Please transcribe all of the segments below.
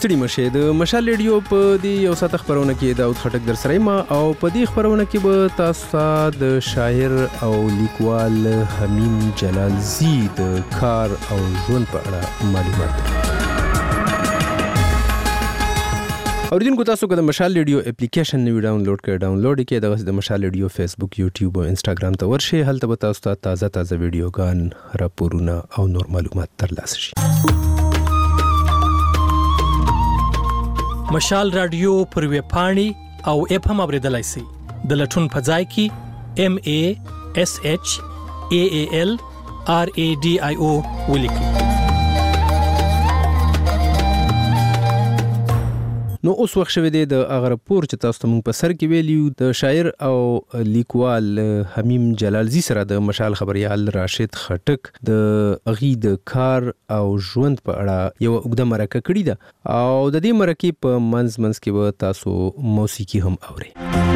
ستړي مشه د مشال ریډیو په دی یو ساعت خبرونه کې داود خټک در سره ما او په دې خبرونه کې به تاسو د شاعر او لیکوال حمیم جلالزی د کار او ژوند په اړه معلومات اوریدونکو تاسو که د مشال ریډیو اپلیکیشن نوی ډاونلوډ کړئ د مشال ریډیو فیسبوک یوټیوب او انسټاګرام ته ورشئ هلته به تاسو ته تازه ویډیوګان راپورونه او نور معلومات ترلاسه شي مشال رادیو پر ویب پاڼې او اپ هم اوریدلای شئ د لټون په ځای کې MASHAALRADIO ولیکئ. نو اوس وخت شوه دی د هغه راپور چې تاسو ته موږ په سر کې ویلیو د شاعر او لیکوال حمیم جلالزی سره د مشال خبريال راشد خټک د اغي د کار او ژوند په اړه یو اوږده مرکه کړې ده او د دې مرکې په منځ کې به تاسو موسیقي هم اورئ.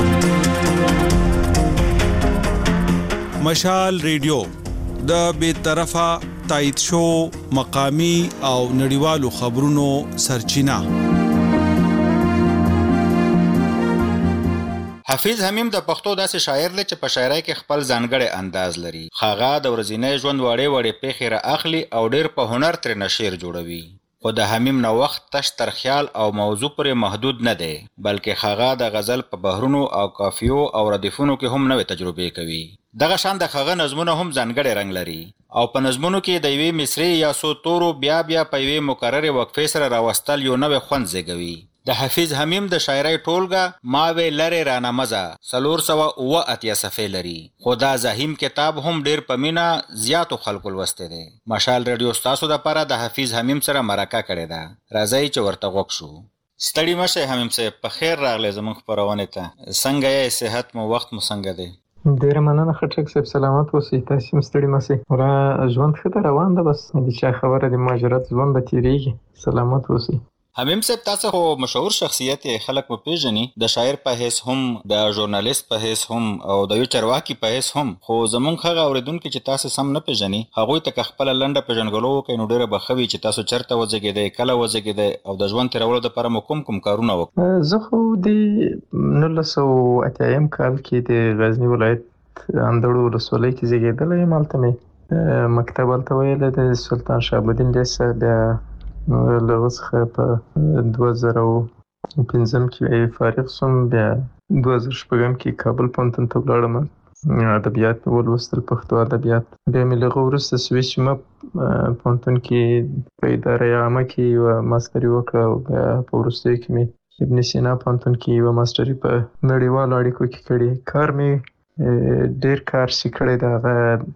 مشال ریډیو د بی‌طرفه تایید شو مقامی او نړیوالو خبرونو سرچینه. حافظ حمیم د پښتو داسې شاعر دی چې په شاعرۍ کې خپل ځانګړی انداز لري. هغه د ورځنی ژوند وړې پیښې را اخلي او ډېر په هنر ترې شعر جوړوي. خو د حمیم نو وخت تش تر خیال او موضوع پورې محدود نه دی بلکې هغه د غزل په بحرونو او قافیو او ردیفونو کې هم نوې تجربې کوي. دغه شان د هغه نظمونه هم ځانګړی رنګ لري او په نظمونو کې د یوې مصري یا څو تورو بیا په یوې مکررې وقفې سره راوستل یو نوې خوند زیږوي. د حافظ حمیم د شاعرۍ ټولګه ماوې لرې رانه مزه 480 صفحې لري خو دا زهیم کتاب هم ډیر په مینا زیاتو خلکو لوسته دی. مشال ریډیو تاسو د لپاره د حافظ حمیم سره مرکه کړې ده. راځي چې ورته غوښ شو. ستړي مشه حمیم صاحب، په خیر راغلی زموږ خبرونه ته. څنګه یې؟ صحت مو وخت مو څنګه دی؟ ډیر مننه خټک صاحب، سلامات اوسئ. تاسو هم ستړي مشه. را ژوند ښه روان ده، بس د چا خبره د مهاجرت ژوند به تیریږي. سلامات اوسئ. حمیم صاحب، تاسو خو مشهور شخصیت خلک په پیژني، د شاعر په حیث هم، د ژورنالیست په حیث هم او د یو چرواکي په حیث هم. خو زمونږ هغه اوریدونکو چې تاسو سم نه پیژني هغه ته خپل لنډه پیژنګلو کوي نو ډیره بخوي چې تاسو چرته وځګیدئ، کله وځګیدئ او د ژوند تیرولو لپاره کوم کارونه وکړئ. زه خو د 1980 کال کې د غزنی ولایت اندړو ولسوالۍ کې زیږیدلی یم. هلته مې مکتب هلته ویلی د سلطان شهاب الدین لیسه. بیا لغه څخه په 2005 کې فارغ شوم. بیا 2006 کې کابل پوهنتون ته ولاړم، ادبیات مې ولوستل، پښتو ادبیات. بیا مې لږ وروسته سویچ پوهنتون کې په اداره عامه کې یوه ماسټري وکړه او بیا په وروستیو کې مې ابن سینا پوهنتون کې یوه ماسټري په نړیوالو اړیکو کې کړې. کار مې ډېر کار چې کړی د هغه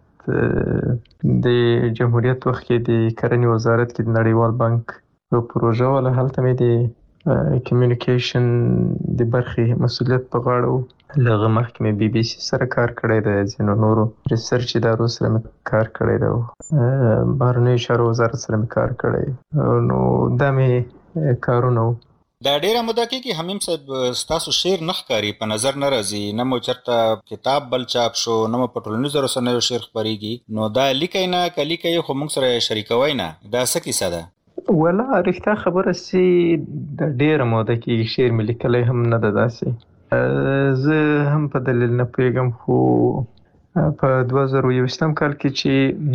د جمهوریت وخت کې د کرنې وزارت کې د نړیوال بانک یو پروژه وله، هلته مې د کمیونیکیشن د برخې مسؤلیت په غاړه و. له هغه مخکې مې BBC سره کار کړی دی، ځینو نورو ریسرچ ادارو سره مې کار کړی دی، بهرنیو چارو وزارت سره مې کار کړی. نو دا مې کارونه و. دا ډیره موده کې حمیم صاحب ستاسو شعر نه ښکاري، په نظر نه راځي، نه مو چرته کتاب بل چاپ شو، نه مو په ټولنیزو رسنیو شعر خپریږي. نو دا لیکئ نه که لیکئ خو موږ سره شریکوئ نه، دا څه کیسه ده؟ ولا رښتیا خبره چې د ډیره موده کې شعر مې لیکلی هم نه ده. داسې زه هم په دلیل نه پوهېږم، خو په 2020 کال کې چې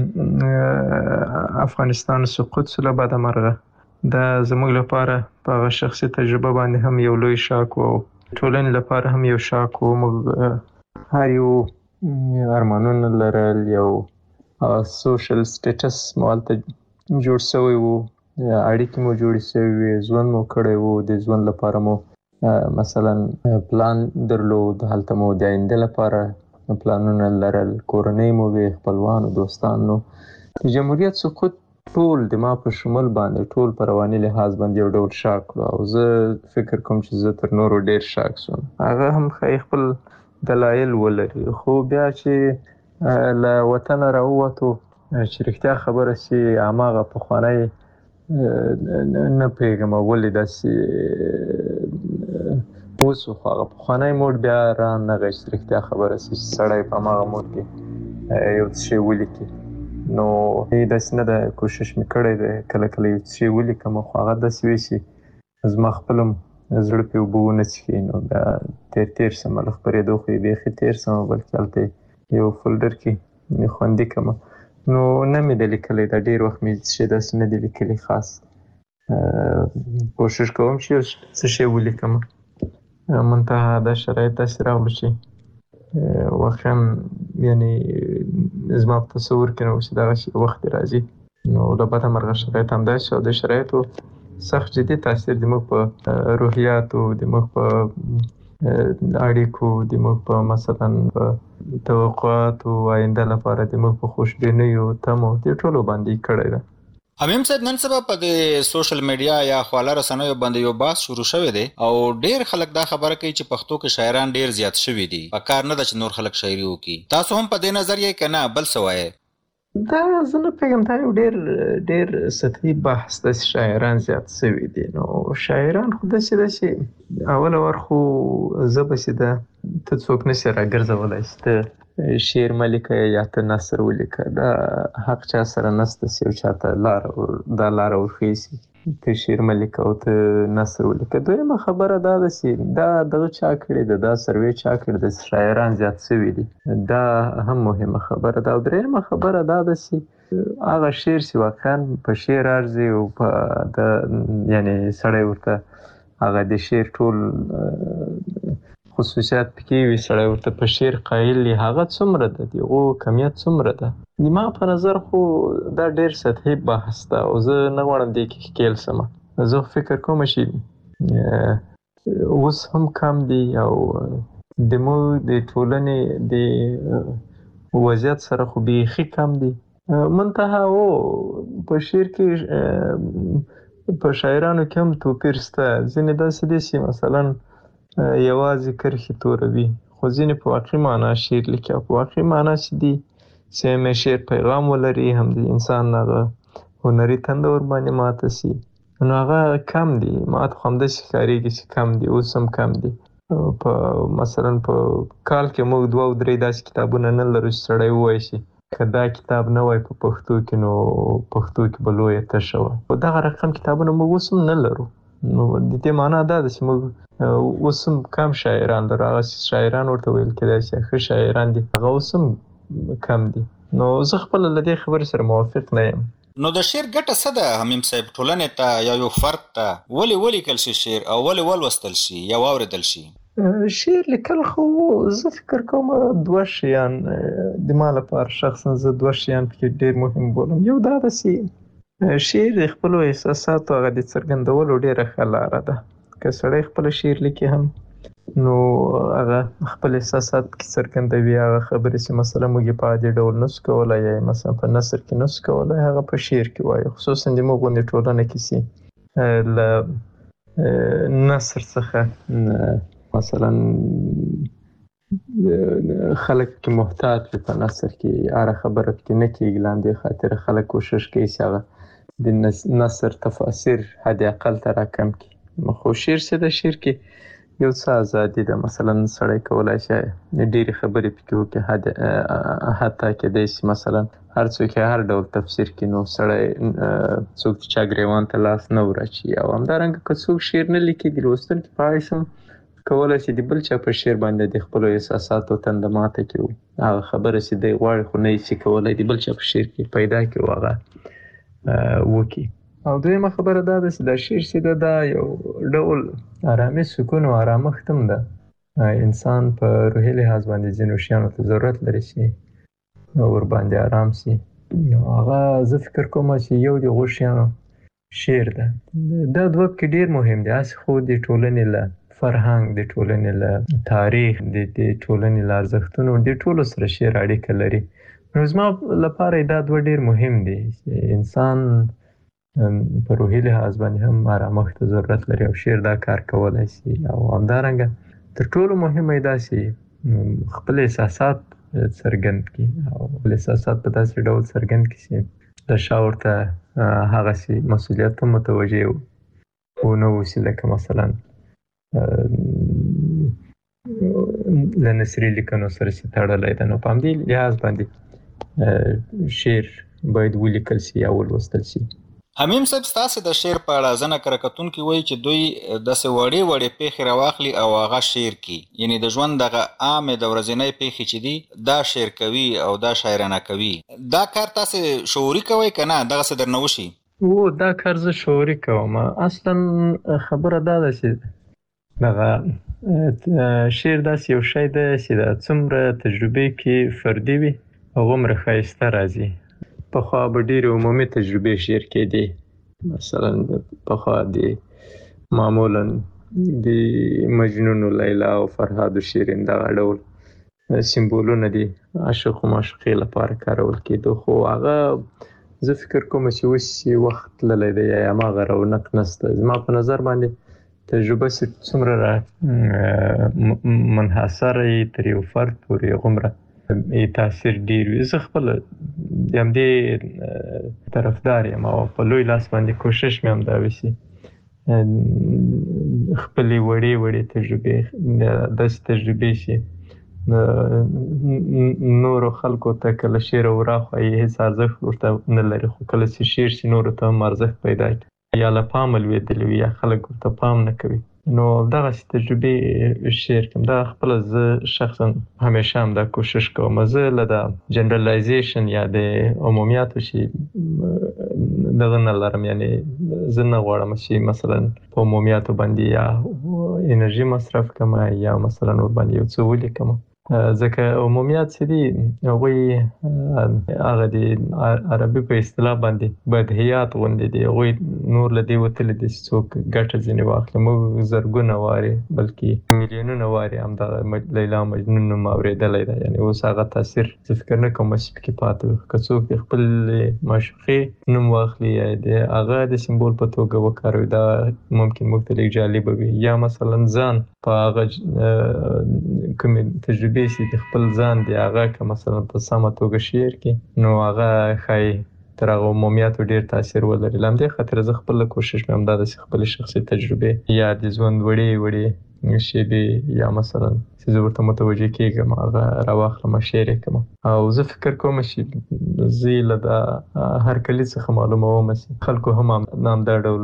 افغانستان سقوط شو له بده مرغه، دا زموږ لپاره په هغه شخصي تجربه باندې هم یو لوی شاک و، ټولنې لپاره هم یو شاک و. موږ هر یو ارمانونه لرل، یو سوشل سټیټس مو هلته جوړ شوی و، اړیکې مو جوړې شوې وې، ژوند مو کړی و. د ژوند لپاره مو مثلا پلان درلود، هلته مو د آینده لپاره پلانونه لرل، کورنۍ مو وې، خپلوانو، دوستانو. د جمهوریت سقوط ټول د ما په شمول باندې ټول په رواني لحاظ باندې یو ډول شاک کړو او زه فکر کوم چې زه تر نورو ډیر شاک شوم. هغه هم خپل دلایل ولري، خو بیا چې له وطنه راووتو چې رښتیا خبره چې هماغه پخوانی نه پوهېږم ولې داسې اوس خو هغه پخوانی موډ بیا رانغی چې رښتیا خبره چې سړی په هماغه موډ کې یو څه شی ولیکي. نو داسې نه ده، کوشش مې کړی دی کله کله یو څه شی ولیکم، خو هغه داسې وي چې زما خپل هم زړه پې اوبه ونه څښي، نو بیا تیر سمه له خپرېدو خو یې بیخي تیر سمه، بلکې هلته یو فولډر کې مې خوندي کړمه. نو نه مې ده لیکلی، دا ډېر وخت مې څه داسې نه دي لیکلي خاص. کوشش کوم چې یو څه شی ولیکم، منتها دا شرایط داسې راغلو چې واقعا یعنې زما په تصور کې نه و چې دغسې وخت راځي. نو له بده مرغه شرایط همداسې شو. د شرایطو سخت جدي تاثیر زموږ په روحیاتو، زموږ په اړیکو، زموږ په مثلا په توقعاتو آینده لپاره، زموږ په خوشبینیو، تمو، دې ټولو باندې کړی ده. حمیم صاحب، نن سبا په د سوشل میډیا یا خواله رسنیو باندې یو بحث شروع شوی دی او ډیر خلک دا خبره کوي چې پښتو کې شاعران ډیر زیات شوي دي، په کار نه ده چې نور خلک شاعري وکړي. تاسو هم په دې نظر یې که نه بل څه وایې؟ دا زه نه پوهېږم، دا یو ډېر سطحي بحث داسې شاعران زیات شوي دي. نو شاعران خو داسې اوله ور خو زه پسې ده ته څوک نشي راګرځولی چې ته شعر مه لیکه یا ته نثر ولیکه. دا حق چا سره نشته چې یو چاته دا لاره ورښیي چې ته شعر مه لیکه او ته نثر ولیکه. دویمه خبره دا ده چې دا دغه چا کړې ده، دا سروې چا کړې ده، شاعران زیات شوي دي، دا هم مهمه خبره ده. او دریمه خبره دا ده چې هغه شعر چې واقعا په شعر ارزي او په یعنې سړی ورته هغه د شعر ټول خصوصیات پکې وي، سړی ورته په شعر قایل وي، هغه څومره ده، د هغو کمیت څومره ده. زما په نظر خو دا ډېر سطحي بحث ده او زه نه غواړم دې کې ښکېل شمه. زه فکر کوم چې اوس هم کم دي او زموږ د ټولنې د وضعیت سره خو بیخي کم دي. منتها په شعر کې په شاعرانو کې هم توپیر شته. ځینې داسې دي چې مثلا یوازې کرښې توروي، خو ځینې په واقعي معنا شعر لیکي، او په واقعي معنا چې دي چې هم شعر پیغام ولري، هم د انسان هغه هنري تنده ورباندې ماته شي، نو هغه کم دي. ماته خو همداسې ښکارېږي چې کم دي، اوس هم کم دي. په مثلا په کال کې موږ 2 او 3 داسې کتابونه نه لرو چې سړی ووایي چې که دا کتاب نه وای په پښتو کې نو پښتو کې به لویه تشه وه. خو دغه رقم کتابونه موږ اوس هم نه لرو. نو د دې معنا دا ده چې موږ اوس هم کم شاعران لرو. هغه شاعران ورته ویل کېدای چې ښه شاعران دي، هغه اوس هم کم دي. نو زه خپله له دې خبرې سره موافق نه یم. نو د شعر ګټه څه ده حمیم صاحب ټولنې ته یا یو فرد ته؟ ولې ولیکل شي شعر او ولې ولوستل شي یا واورېدل شي؟ شعر لیکل خو زه فکر کوم 2 شیان د ما لپاره شخصا زه 2 شیان پکې ډېر مهم بولم. یو دا ده چې شعر د خپلو احساساتو هغه د څرګندولو ډېره ښه لاره ده. که سړی خپله شعر لیکي هم نو هغه خپل احساسات کې څرګندوي. هغه خبرې چې مثلا موږ یې په عادي ډول نسو کولی یا مثلا په نثر کې نسو کولی، هغه په شعر کې وایي. خصوصا د موږ غوندې ټولنه کې چې له نثر څخه مثلا خلک کې محتاط وي، په نثر کې هره خبره پکې نه کېږي. لاندې خاطر خلک کوشش کوي چې هغه د نثر تفاسیر حد اقل ته راکم کړي. خو شعر چې د شعر کې یو څه ازادي ده. مثلا سړی کولی شي ډېرې خبرې پکې وکړي، حتی کېدای شي مثلا هر څوک یې هر ډول تفسیر کړي، نو سړی څوک چا ګریوان ته لاس نه وراچي. او همدارنګه که څوک شعر نه لیکي، د لوستونکي په حیث هم کولی شي د بل چا په شعر باندې د خپلو احساساتو تنده ماته کړي، هغه خبره چې دی غواړي خو نه یې شي کولی د بل چا په شعر کې پیدا کړي او هغه وکړي. او دویمه خبره دا ده چې دا شعر چې ده دا یو ډول ارامي، سکون او ارامښت هم ده. انسان په روحي لحاظ باندې ځینو شیانو ته ضرورت لري چې ورباندې ارام شي. نو هغه زه فکر کوم چې یو د هغو شیانو شعر ده. دا 2 پکې ډېر مهم دي. هسې خو د ټولنې له فرهنګ، د ټولنې له تاریخ، د ټولنې له ارزښتونو، د ټولو سره شعر اړیکه لري. نو زما لپاره دا 2 ډېر مهم دي چې انسان په روحي لحاظ باندې هم ارامښت ته ضرورت لري او شعر دا کار کولی شي. او همدارنګه تر ټولو مهمه یې دا چې خپل احساسات څرګند کړي او خپل احساسات په داسې ډول څرګند کړي چې د شا ورته هغسې مسؤلیت هم متوجه ونه اوسي، لکه مثلا له نثري لیکنو سره چې تړلی ده. نو په همدې لحاظ باندې شعر باید ولیکل شي یا ولوستل شي. حمیم صاحب ستاسو د شعر په اړه ځنه کرکتونکي وایي چې دوی داسې وړې وړې پیښې راواخلي او هغه شعر کی، یعنی د ژوند دغه عامې د ورځنۍ پیښې چې دي دا شعر کوي او دا شاعرانه کوي. دا کار تاسو شعوري کوئ که نه دغسې درنه وشي؟ دا کار زه شعوري کوم. اصلا خبره دا ده چې دغه شعر داسې یو شی دی چې د څومره تجربې کې فردي وي هغومره ښایسته راځي. پخوا به ډېرې عمومي تجربې شعر کېدې، مثلا پخوا د معمولا د مجنون و لیلا او فرهاد و شیرین دغه ډول سمبولونه دي عاشق و معشوقې لپاره کارول کېدو، خو هغه زه فکر کوم چې اوس وخت تللی دی یا هماغه رونق نشته. زما په نظر باندې تجربه څومره منحصره تر یو فرد پورې هغومره تاثیر ډیر وي. زه خپل د همدې طرفدار یم او په لوی لاس باندې کوشش مې هم دا وشي خپلې وړې وړې تجربې داسې تجربې چې نورو خلکو ته کله شعر وراخوایي هېڅ ارزښت ورته نه لري، خو کله چې شعر شي نورو ته هم ارزښت پیدا کړي یا له پامه لوېدلی وي یا خلک ورته پام نه کوي. نو دغسې تجربې شعر کوم. دا خپله زه شخصا همیشه هم دا کوشش کوم. زه له د جنرالایزیشن یا د عمومیاتو چې دغه نه لرم، یعنی زه نه غواړم چې مثلا په عمومیاتو باندې یا انرژي مصرف کړم یا مثلا ور باندې یو څه ولیکم، ځکه عمومیات چې دي هغوی هغه د عربي په اصطلاح باندې بدیهیات غوندې دي، هغوی نور له دې وتلي دي چې څوک ګټه ځینې واخلي. موږ زرګونه وارې بلکې میلیونونه وارې همدغه لیلا مجنون نوم اورېدلی دی، یعنی اوس هغه تاثیر زه فکر نه کوم چې پکې پاتې وي. که څوک د خپل معشوقې نوم واخلي یا د هغه د سمبول په توګه وکاروي دا ممکن موږ ته لږ جالبه وي، یا مثلا ځان په هغه کومې تجربې چې د خپل ځان دی هغه که مثلا په سمه توګه شعر کړي نو هغه ښایي تر هغه عمومیاتو ډېر تاثیر ولري. له همدې خاطر زه خپله کوشش مې همدا ده چې خپلې شخصي تجربې یا د ژوند وړې وړې شیبې یا مثلا چې زه ورته متوجه کېږم هغه راواخلم شعر یې کړم. او زه فکر کوم چې زه یې له دا هرکلي څخه معلوموم چې خلکو هم همدا ډول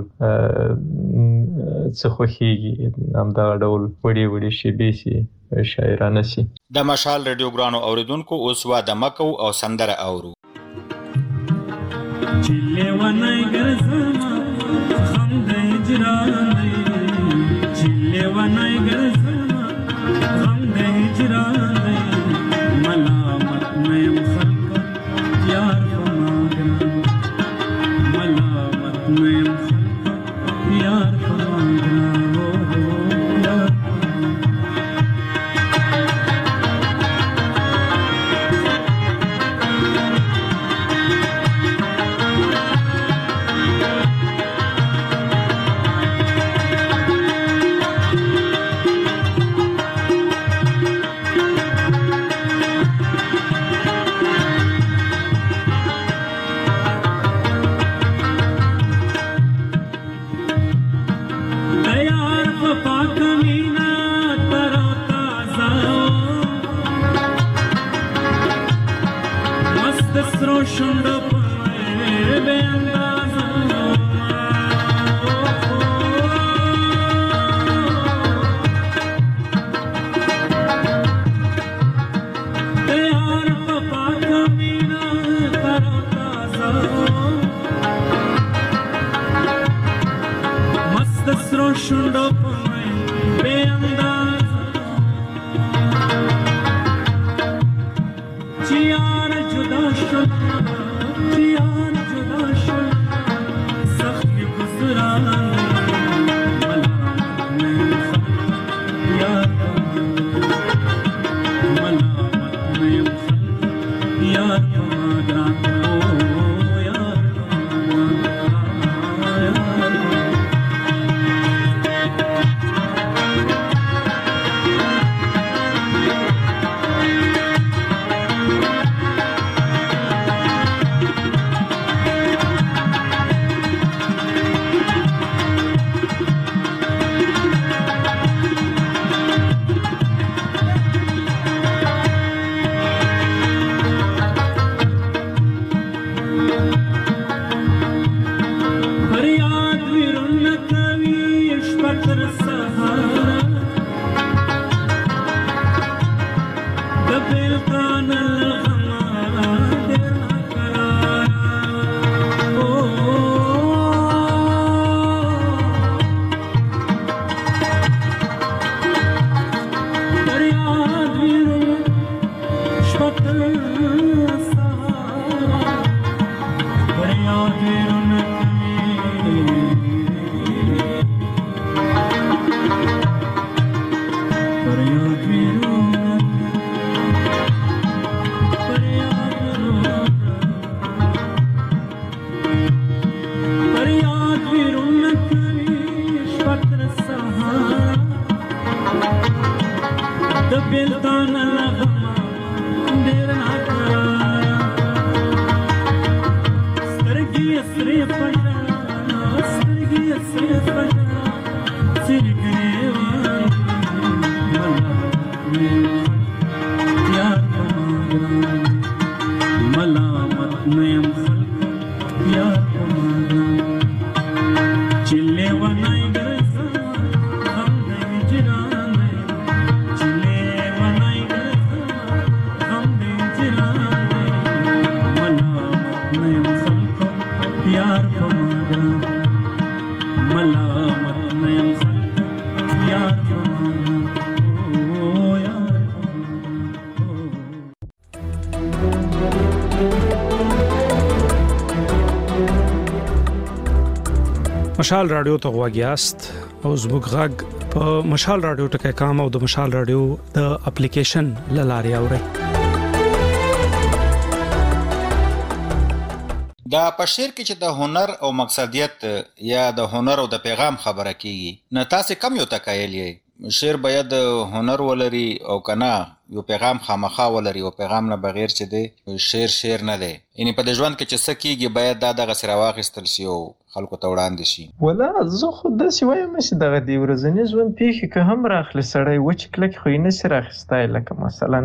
څه خوښېږي، همدغه ډول وړې وړې شیبې چې شاعرانه شي. د مشال رادیو ګرانو اوریدونکو اوس واده مکو او سندره اورو. چې لیونی ګرځمه غم د هجران دی، چې لیونی ګرځمه غم د هجران دی، ملامت نه یم خلکو یار په ما ګران، ملامت نه یم خلکو یار په ما ګران. بلقان الغمام مشال رادیو ته غواګیاست او زموږ غږ په مشال رادیو ټکي کام او د مشال رادیو د اپلیکیشن لاري اوري. دا په شعر کې چې د هنر او مقصدیت یا د هنر او د پیغام خبره کیږي نو تاسو کم یو تکایل یې شعر باید هنر ولري او کنا یو پیغام خامخا ولري او پیغام نه بغیر چې دی شعر نه دی یعنی په د ژوند کې چې څه کیږي باید دا دغه سره واخیستل شي او خلکو ته وړاندې شي. ولا زه خو داسې وایم چې دغه د ورځني ژوند پیښې که هم راخلي سړی وچ کلک خو یې نسي راخیستی لکه مثلا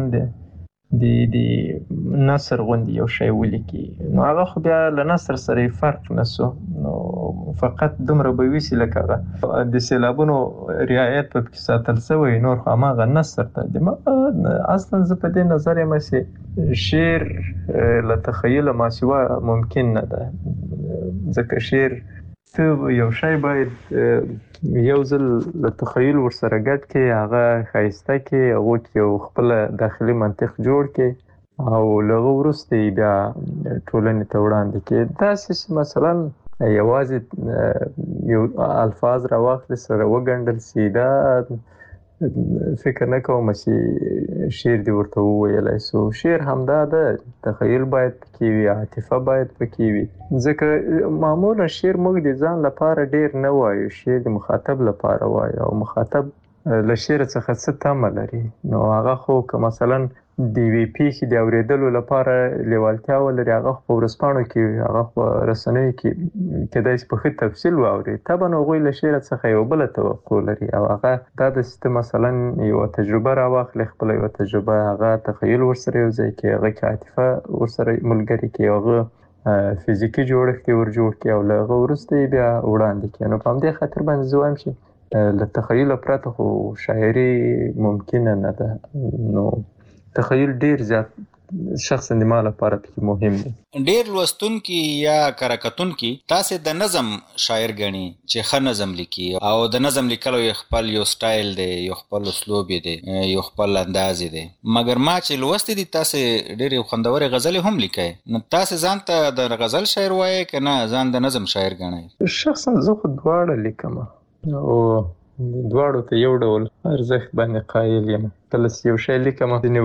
د نثر غوندې یو شی ولیکي نو هغه خو بیا له نثر سره یې فرق نسو نو فقط دومره به ویسي لکه هغه د سیلابونو رعایت په پکې ساتل سوی نور خو هماغه نثر ته اصلا زه په دې نظر یم چې شعر له تخیل ما سوا ممکن نه ده ځکه شعر ته یو شی باید یو ځل له تخیل ورسره ګډ کې هغه ښایسته کې هغو کې یو خپله داخلي منطق جوړ کې او له هغه وروسته بیا ټولنې ته وړاندې کې داسې چې مثلا یوازې یو الفاظ راواخلي سره وګنډل سي دا فکر نه کوم چې شعر دی ورته وویلی سو شعر همدا ده تخیل باید پکې وي عاطفه باید پکې وي ځکه معمولا شعر موږ د ځان لپاره ډیر نه وایو شعر د مخاطب لپاره وایو او مخاطب له شعر څخه څه تمه لري نو هغه خو که مثلا د یوې پیښې د اورېدلو لپاره لیوالتیا ولري هغه خو په ورځپاڼو کې هغه خو په رسنیو کې کیدای شي په ښه تفصیل واوري طبعا هغوی له شعر څخه یو بله توقع لري او هغه دا داسې مثلا یوه تجربه راواخلي خپله یوه تجربه هغه تخیل ورسره یو ځای کړي هغه کې عاطفه ورسره ملګري کړي هغه فزیکي جوړښت یې ورجوړ کړي او له هغه وروسته یې بیا وړاندې کړي نو په همدې خاطر باندې زه وایم چې له تخیل پرته خو شاعري ممکنه نه ده نو تخیل ډیر زیات شخصا د ما لپاره پکې مهم دی. ډیر لوستونکي یا کارکتونکي تاسو د نظم شاعر ګڼي چې ښه نظم لیکي او د نظم لیکلو یو خپل یو سټایل دی یو خپل اسلوب دی یو خپل انداز دی مګر ما چې لوستي دي تاسو ډیر خوندوري غزل هم لیکي نو تاسو ځان ته د غزل شاعر وایي کنه ځان د نظم شاعر ګڼئ؟ شخصا زه خو دواړه لیکم او دواړو ته یو ډول ارزښت باندې قایل یم کله چې یو شی لیکم ځینې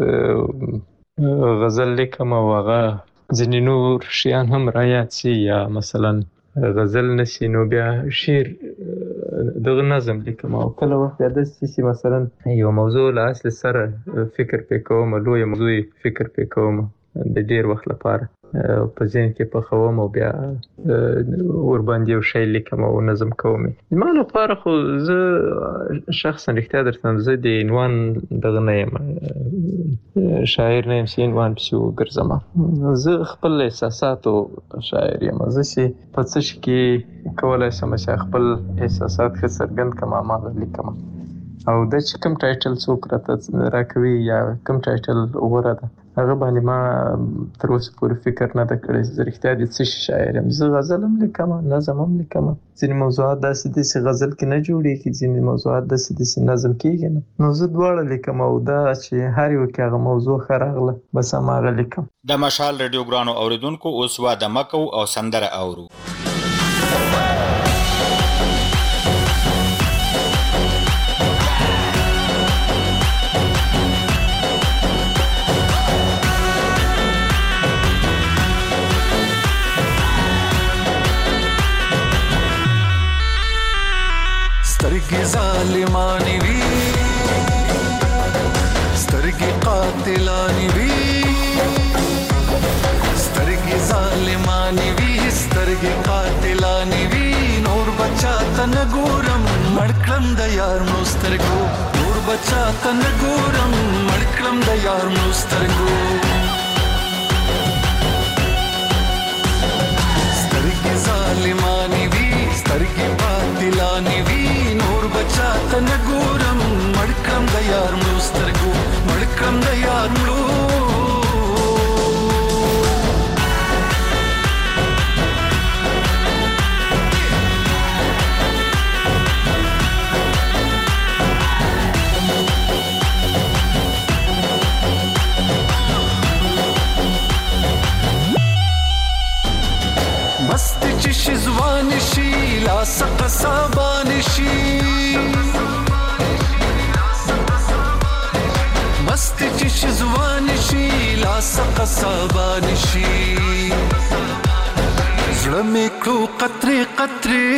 وخت غزل لیکم او هغه ځینې نور شیان هم رایاد سي یا مثلا غزل نشي نو بیا شعر دغه نظم لیکم او کله وخت بیا داسې چې مثلا یو موضوع له اصل سره فکر پې کوم لویه موضوع فکر پې کوم د ډیر وخت لپاره په ذهن کې پخوم او بیا ورباندې یو شی لیکم او نظم کوم ما لپاره خو زه شخصا رښتیا درته زه د عنوان دغه نه یم شاعر نه یم چې عنوان پسې وګرځم زه خپل احساساتو شاعر یم زه چې په څه شي کې کولی شم چې خپل احساسات ښه څرګند کړم هماغه لیکم او د چې کوم ټایټل څوک راته راکوي یا کوم ټایټل غوره ده هغه باندې ما تر اوسه پورې فکر نه ده کړی چې رښتیا دې څه شاعر یم. زه غزل هم لیکم، نظم هم لیکم. ځینې موضوعات داسې دي چې غزل کې نه جوړېږي، ځینې موضوعات داسې دي چې نظم کېږي نه. نو زه دواړه لیکم او دا چې هر یو کې هغه موضوع ښه راغله بس هماغه لیکم. د مشال ریډیو ګرانو اوریدونکو اوس واده مکو او سندره اورو. سترګې ظالمانې وي، سترګې قاتلانې وي، سترګې ظالمانې وي، سترګې قاتلانې وي. نور بچا ته نه ګورم مړ کړم د یار مړو سترګو، نور بچا ته نه ګورم مړ کړم د یار مړو سترګو. سترګې ظالمانې وي، سترګې قاتلانې وي. نور بچا ته نه ګورم مړ کړم د یار مړو سترګو، مړ کړم د یار مړو. مست چې شي ځوان شي لاس قصابان شي، مست چې شي ځوان شي لاس قصابان شي. زړه مې کړو قطرې قطرې،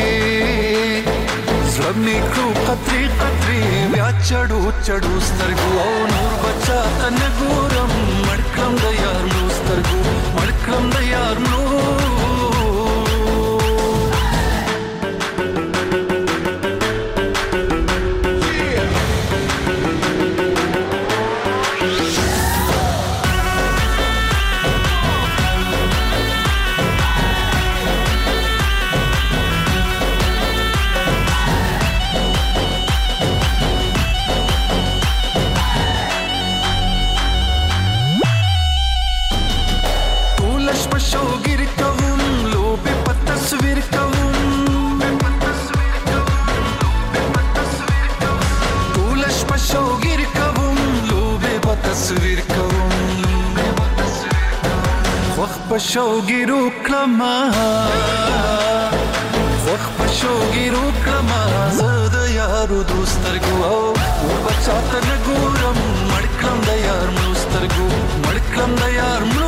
زړه مې کړو قطرې قطرې، بیا چړو چړو سترګو. او نور بچا ته نه ګورم مړ کړم د یار مړو سترګو، مړ کړم د یار مړو. پشوګیرو کلمه وخت پشوګیرو کلمه زه د یارو دوسترګو. او بچا ته نه ګورم مړ کړم د یار مړو سترګو، مړ کړم د یار مړو.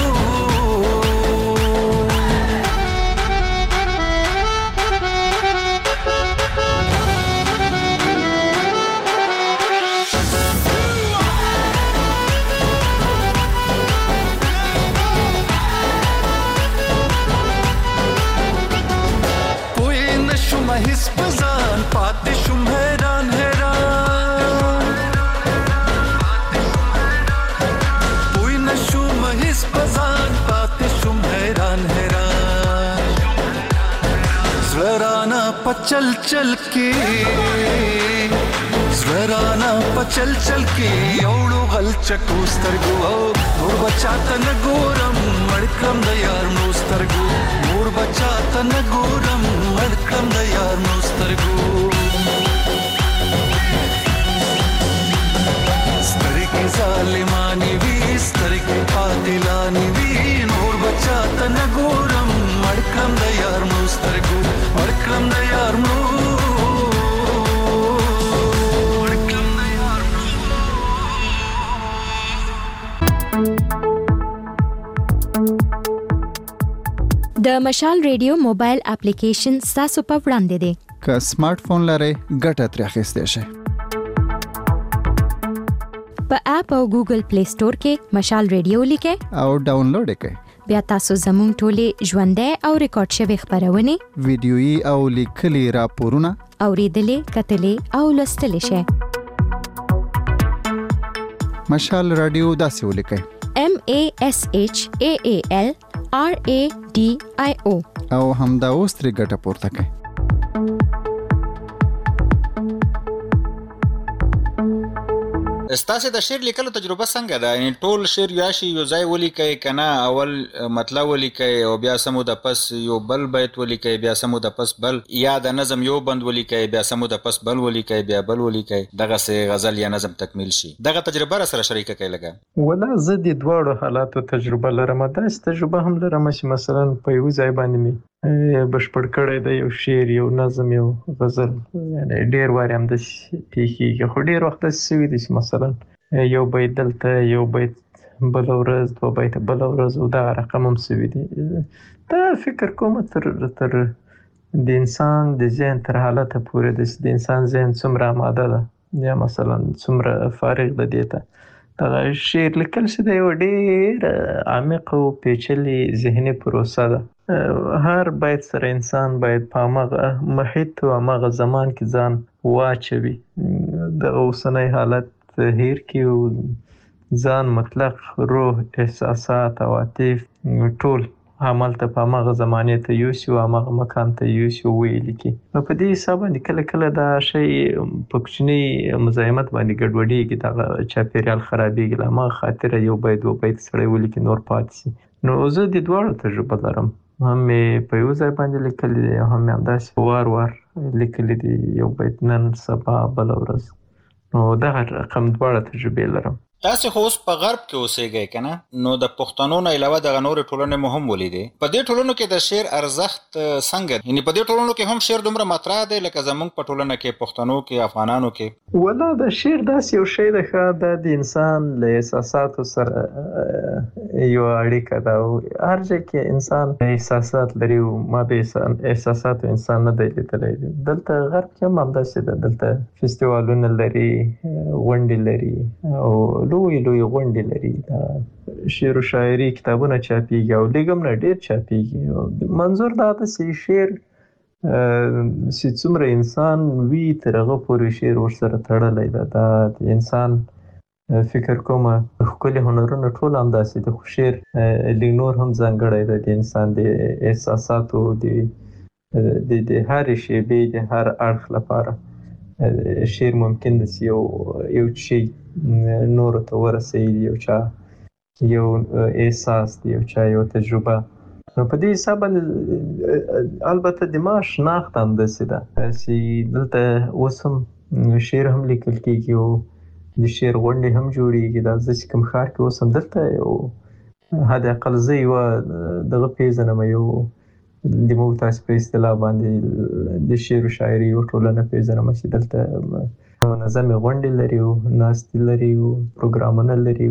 هیڅ پزان پاتې شم حیران حیران، پوی نشم هیڅ پزان پاتې شم حیران حیران. زړه رانا پچل چل کې، زړه رانا پچل چل کې یوړو غلچکو سترګو. او نور بچا ته نه ګورم مړ کړم د یار مړو سترګو، نور بچا ته نه ګورم مړ کړم د یار مړو سترګو. سترګې ظالمانې وي، سترګې قاتلانې وي. نور بچا ته نه ګورم مړ کړم د یار مړو سترګو، مړ کړم د یار مړو. د مشال ریډیو موبایل اپلیکیشن تاسو په وړاندې دی. که سمارټ فون لرئ ګټه ترې اخیستی شئ. په اپ او ګوګل پلی سٹور کې مشال ریډیو لیکئ او ډاونلوډ یې کړئ. بیا تاسو زموږ ټولې ژوندۍ او ریکارډ شوي خبرونه، ویډیويي او لیکلي راپورونه اوریدلې، کتلې او لوستلې شئ. مشال رادیو داسې ولیکئ: MASHAALRADIO او همدا اوس ترې ګټه پورته کړئ. ستاسو د شعر لیکلو تجربه څنګه ده؟ یعنی ټول شعر یاشي یو ځای ولیکئ کنه، اول مطلب ولیکئ او بیا سمو د پس یو بل بیت ولیکئ، بیا سمو د پس بل، یا د نظم یو بند ولیکئ بیا سمو د پس بل ولیکئ بیا بل ولیکئ، دغه سه غزل یا نظم تکمیل شي؟ دغه تجربه را سره شریکه کړئ لګا. ولا زه د دواړو حالاتو تجربه لرم. داسې تجربه هم لرم چې مثلا په یو ځای باندې می بشپړ کړی د یو شعر یو نظم یو غزل، یعنی ډیر واري هم د پیښیږي، خو ډیر وخت سوي دي چې مثلا یو بیت دلته یو بیت بل ورځ دوه بیت بل ورځ او دا رقم هم سوي دي. دا فکر کوم تر د انسان د ذهن تر حالت پورې د انسان ذهن څومره آماده ده یا مثلا څومره فارغ ده دیته. دا شعر لیکل چې د یو ډیر عمیق او پیچلې ذهني پروسه ده. هر بیت سره انسان باید په هغه محیط او هغه زمان کې ځان واچوي، د اوسنۍ حالت هیر کې او ځان مطلق روح احساسات عواطف ټول عمل ته په هغه زمانه ته یوسي او هغه مکان ته یوسي ویل کی. نو په دې حساب باندې کله کله دا شی په کوچني مزاحمت باندې ګډوډیږي، دا چاپیریال خرابېږي، لامه خاطر یو بیت و بیت سره ولیکي نور پاتې شي. نو زه د دواړو تجربه لرم، هم په یو ځای باندې لیکلي دي، هم همداسې وار لیکلي دي، یو بیت نن سبا بل ورځ. نو دغه رقم دواړه تجربې لرم. تاسو خو اوس په غرب کې اوسېږئ کنه، نو د پښتنو نه علاوه د نورو ټولنو مهم ولیدې. په دې ټولنو کې د شعر ارزښت څنګه دی؟ یعنی په دې ټولنو کې هم شعر دومره مطرح دی لکه زمونږ په ټولنه کې پښتنو کې افغانانو کې؟ ولا د شعر داسې یو شی ده د انسان له احساساتو سره یو اړیکه ده، او هر ځای کې انسان احساسات لري او ما به احساسات انسان نه دی لیدلی. دلته غرب کې هم همداسې ده، دلته فستیوالونه لري، غونډې لري او لوی غونډې لري، دا شعر او شاعري کتابونه چاپیږي او لږ هم نه ډېر چاپیږي. منظور دا ده چې شعر چې څومره انسان وي تر هغه پورې شعر ورسره تړلی ده. دا د انسان فکر کوم ښکلي هنرونه ټول همداسې دي، خو شعر لږ نور هم ځانګړی ده د انسان د احساساتو د هرې شیبې د هر اړخ لپاره. شعر ممکن ده چې یو شی نورو ته ورسوي، یو چا یو احساس دی، یو چا یو تجربه. نو په دې حساب باندې البته د ما شناخت هم داسې ده چې دلته اوس هم شعر هم لیکل کېږي او د شعر غونډې هم جوړېږي. دا زه چې کوم ښار کې اوس هم دلته یو حد اقل زه یوه دغه پېژنم، یو د موږ تاسې په اصطلاح باندې د شعر و شاعري یو ټولنه پېژنم چې دلته منظمې غونډې لري او ناستې لري او پروګرامونه لري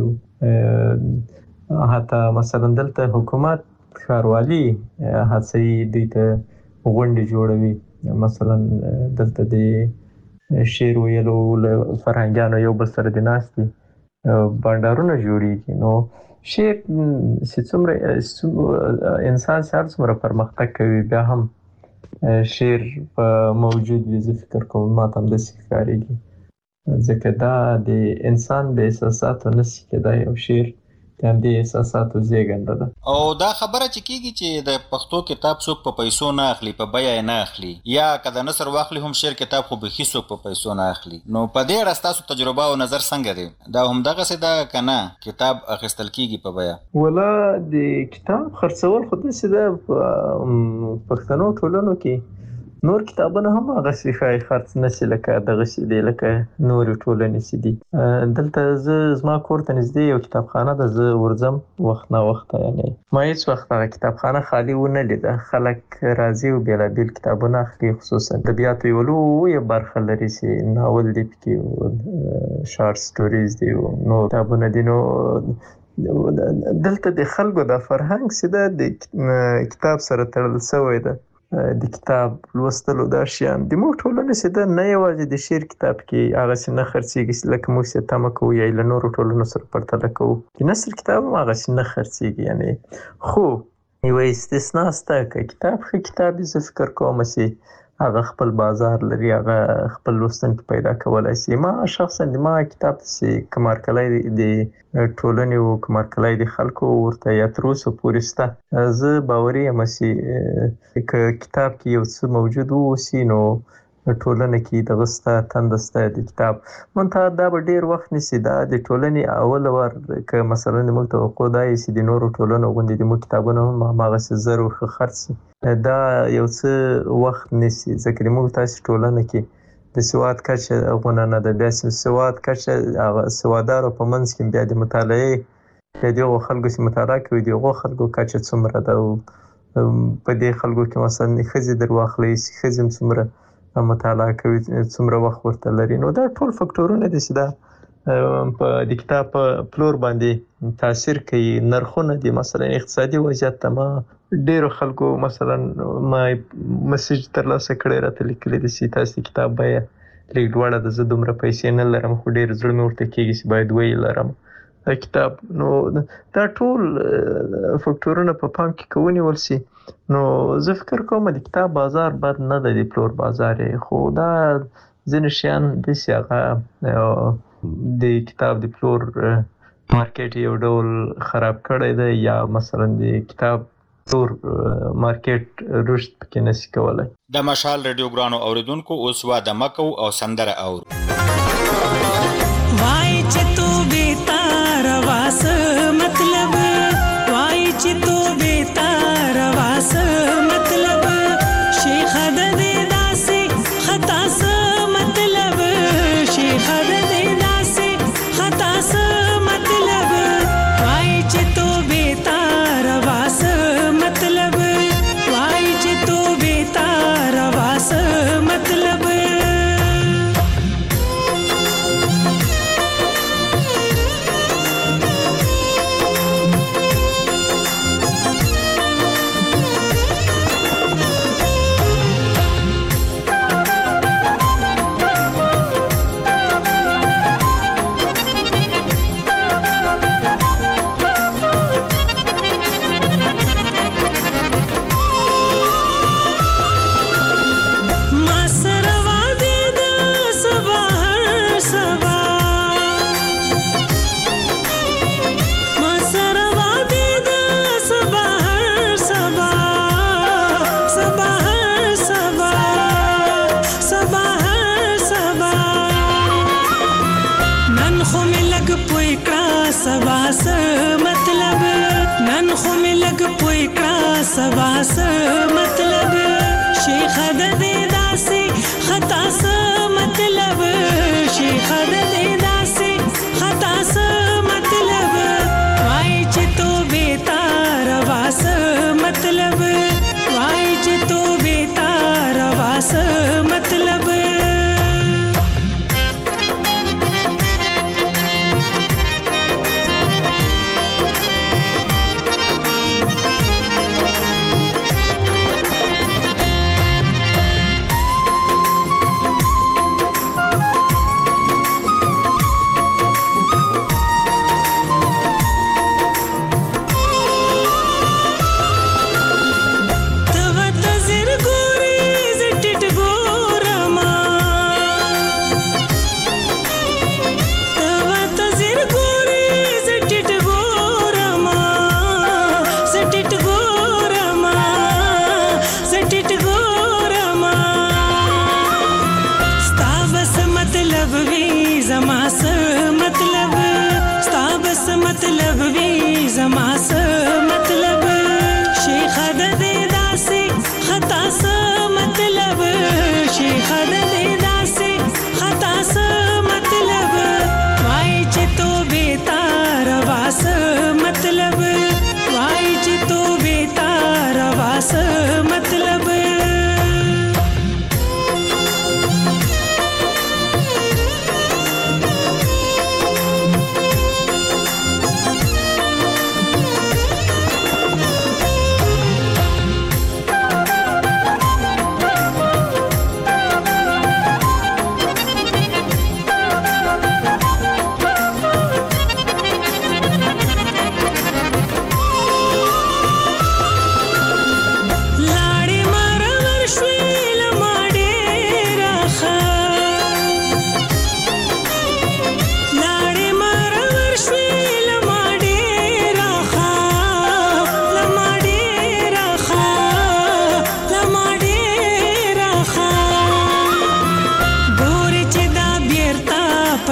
او حتی مثلا دلته حکومت ښاروالي هڅوي دوی ته غونډې جوړوي. مثلا دلته د شعر ویلو له فرهنګیانو یو بل سره د ناستې بانډارونه جوړېږي. نو شعر چې څومره انسان چې هر څومره پرمختګ کوي بیا هم شعر په موجود وي. زه فکر کوم ما ته همداسې ښکارېږي، ځکه دا د انسان د احساساتو نه شي کېدای، او شعر د همدې احساساتو زیږنده ده. او دا خبره چې کېږي چې د پښتو کتاب څوک په پیسو نه اخلي، په بیه یې نه اخلي، یا که د نثر واخلي هم شعر کتاب خو بیخي څوک په پیسو نه اخلي. نو په دې اړه ستاسو تجربه او نظر څنګه دی؟ دا همدغسې ده که نه کتاب اخیستل کېږي په بیه؟ ولا د کتاب خرڅول خو داسې ده په پښتنو ټولنو کې نور کتابونه هم هغسې ښایي خرڅ نه شي لکه دغسې دی لکه نورې ټولنې چې دي. دلته زما کور ته نږدې یو کتابخانه ده، زه ورځم وخت نه وخته، یعنی ما هېڅ وخت هغه کتابخانه خالي ونه لیده. خلک راځي او بېلابېل کتابونه اخلي، خصوصا ادبیاتو یوه لویه برخه لري چې ناول دی پکې، شارټ سټوریز دي او نور کتابونه دي. نو دلته د خلکو د فرهنګ چې ده د کتاب سره تړل شوی ده، د کتاب لوستلو دا شیان د موږ ټولنې چې ده نه یوازې د شعر کتاب کې هغسې نه خرڅېږي لکه موږ چې تمه کوو یا له نورو ټولنو سره پرتله کوو. د نثر کتاب هم هغسې نه خرڅېږي، یعنې خو یوه استثنا شته. که کتاب ښه کتاب وي زه فکر کوم چې هغه خپل بازار لري، هغه خپل لوستونکي پیدا کولی شي. ما شخصا د ما کتاب چې کوم هرکلی د ټولنې او کوم هرکلی د خلکو ورته یا تر اوسه پورې شته، زه باوري یم چې که کتاب کې یو څه موجود واوسي نو ټولنه کې د غستا تندسته د کتاب منتها دا به ډیر وخت نسی. دا د ټولنې اول ور که مثلا موږ توقع دا یې د نورو ټولنو غوندې د موږ کتابونه هم هغه زر او خرڅ دا یو څه وخت نسی، ځکه موږ تاسو ټولنه کې د سواد کچه غونه نه ده. بیا سواد کچه هغه سوادارو په منځ کې بیا د مطالعه د دغو خلکو چې مطالعه کوي دغو خلکو کچه څومره ده، په دې خلکو کې مثلا ښځې در واخلئ ښځې هم څومره مطالعه کوي، څومره وخت ورته لري. نو دا ټول فکټورونه دي چې دا په د کتاب په پلور باندې تاثیر کوي. نرخونه دي مثلا اقتصادي وضعیت ته ما ډیرو خلکو مثلا ما میسج ترلاسه کړی راته لیکلی دي چې تاسو کتاب بیه لږ لوړه ده، زه دومره پیسې نه لرم خو ډیر زړه مې ورته کېږي چې باید ویې لرم کتاب. نو دا ټول فکټورونه په پام کې ونیول شي. نو زه فکر کوم د کتاب بازار بد نه دی، د پلور بازار یې، خو دا ځینې شیان داسې هغه د کتاب د پلور مارکیټ یو ډول خراب کړی دی، یا مثلا د کتاب پلور مارکیټ رشد پکې نشي کولی. د مشال ریډیو ګرانو اوریدونکو اوس واده مکو او سندره اورو. وای چې تو بیتار واس مطلب، وای چې تو بیتار واس مطلب، شیخ د دې داسې خطا س مطلب، شیخ د دې داسې خطا س مطلب، وای چې تو بیتار واس مطلب، وای چې تو بیتار واس مطلب. سبا س مطلب، شیخ د دې داسې خطا س مطلب، شیخ د دې داسې خطا س مطلب، وای چې تو بیتار واس مطلب، وای چې تو بیتار واس مطلب.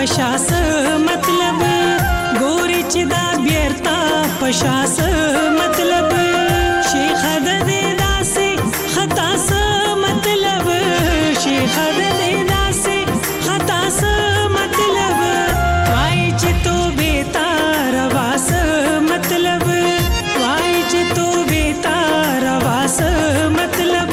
پشاس مطلب ګوري چې دا بیرتا پشاس مطلب شیخ د دې داسې خطا س مطلب شیخ د دې داسې خطا س مطلب وای چې تو بیتار واس مطلب وای چې تو بیتار واس مطلب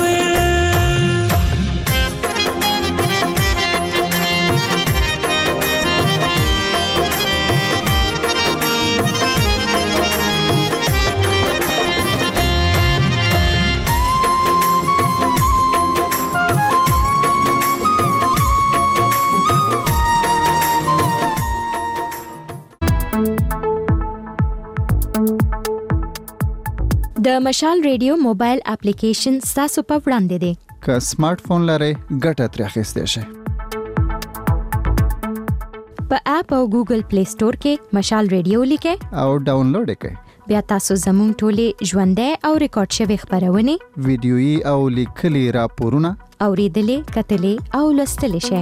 د مشال ریډیو موبایل اپلیکیشن تاسو په وړاندې دی که سمارټ فون لرئ ګټه ترې اخیستی شئ په اپ او ګوګل پلی سٹور کې مشال ریډیو لیکئ او ډاونلوډ یې کړئ بیا تاسو زموږ ټولې ژوندۍ او ریکارډ شوي خبرونه ویډیويي او لیکلي راپورونه اوریدلې کتلې او لوستلې شئ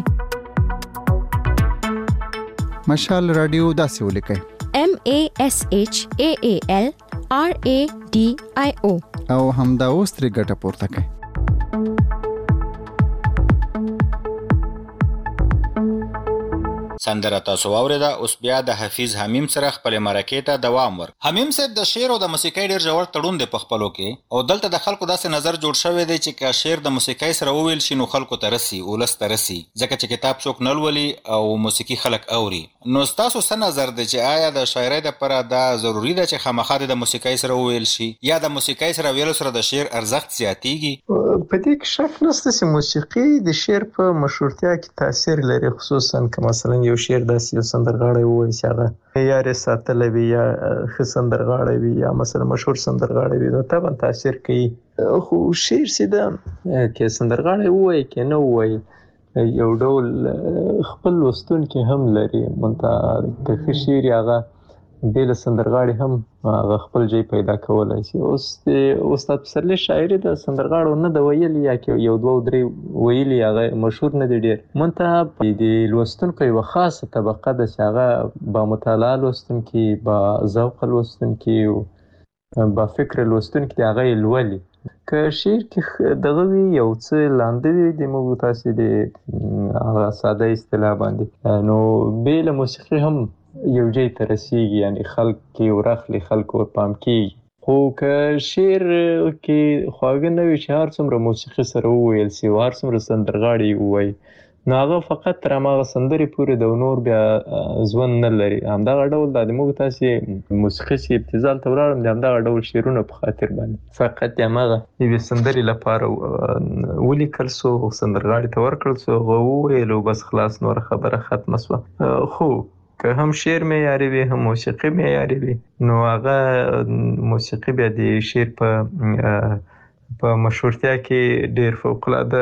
مشال رادیو داسې ولیکئ MASHAALRADIO او همدا اوس ترې ګټه پورته کړئ سندره تاسو واوریده. اوس بیا د حفیظ حمیم سره خپل مرکې ته دوام ور. حمیم صاحب د شعر او د موسیقۍ ډیر ژور تړون دی په خپلو کې او دلته د خلکو داسې نظر جوړ شوی دی چې که شعر د موسیقۍ سره وویل شي نو خلکو ته رسي ولس ته رسي ځکه چې کتاب څوک نه لولي او موسیقي خلک اوري. نو ستاسو څه نظر دی چې آیا د شاعرۍ دپاره دا ضروري ده چې خامخا د موسیقۍ سره وویل شي یا د موسیقۍ سره ویلو سره د شعر ارزښت زیاتیږي؟ په دې کې شک نشته چې موسیقي د شعر په مشهورتیا کې تاثیر لري، خصوصا که مثلا یو شعر داسې یو سندرغاړی ووایي چې هغه معیار یې ساتلی وي یا ښه سندرغاړی وي یا مثلا مشهور سندرغاړی وي نو طبعا تاثیر کوي. خو شعر چې ده که سندرغاړی ووایي که نه ووایي یو ډول خپل لوستونکي هم لري، منتها که ښه شعر یې هغه بې له سندرغاړي هم هغه خپل ځای پیدا کولی شي. اوس د استاد پسرلي شاعري د سندرغاړو نه ده ویلي یا یو دوه درې ویلي هغه مشهور نه دي ډېر، منتها د لوستونکو یوه خاصه طبقه ده چې هغه با مطالعه لوستونکي، با ذوقه لوستونکي، با فکر لوستونکي دي هغه یې لولي. که شعر کې دغه وي یو څه لاندې وي د موږ تاسې د هغه ساده اصطلاح باندې نو بې له موسیقي هم یو ځای ته رسیږي، یعنی خلک کې ورخلي، خلک ورپام کېږي. خو که شعر کې خواږه نه وي چې هر څومره موسیقي سره وویل سي او هر څومره سندرغاړي ووایي نو هغه فقط تر هماغه سندرې پورې د نور بیا ژوند نه لري. همدغه ډول د موږ تاسې موسیقي چې ابتذال ته ولاړم د همدغه ډول شعرونه په خاطر باندې فقط د هماغه یوې سندرې لپاره ولیکل سو، سندرغاړي ته ورکړل سو، هغه وویل او بس خلاص نوره خبره ختمه سوه. خو که هم شعر معیاري وي هم موسیقي معیاري وي نو هغه موسیقي بیا د شعر په مشهورتیا کې ډېر فوق‌العاده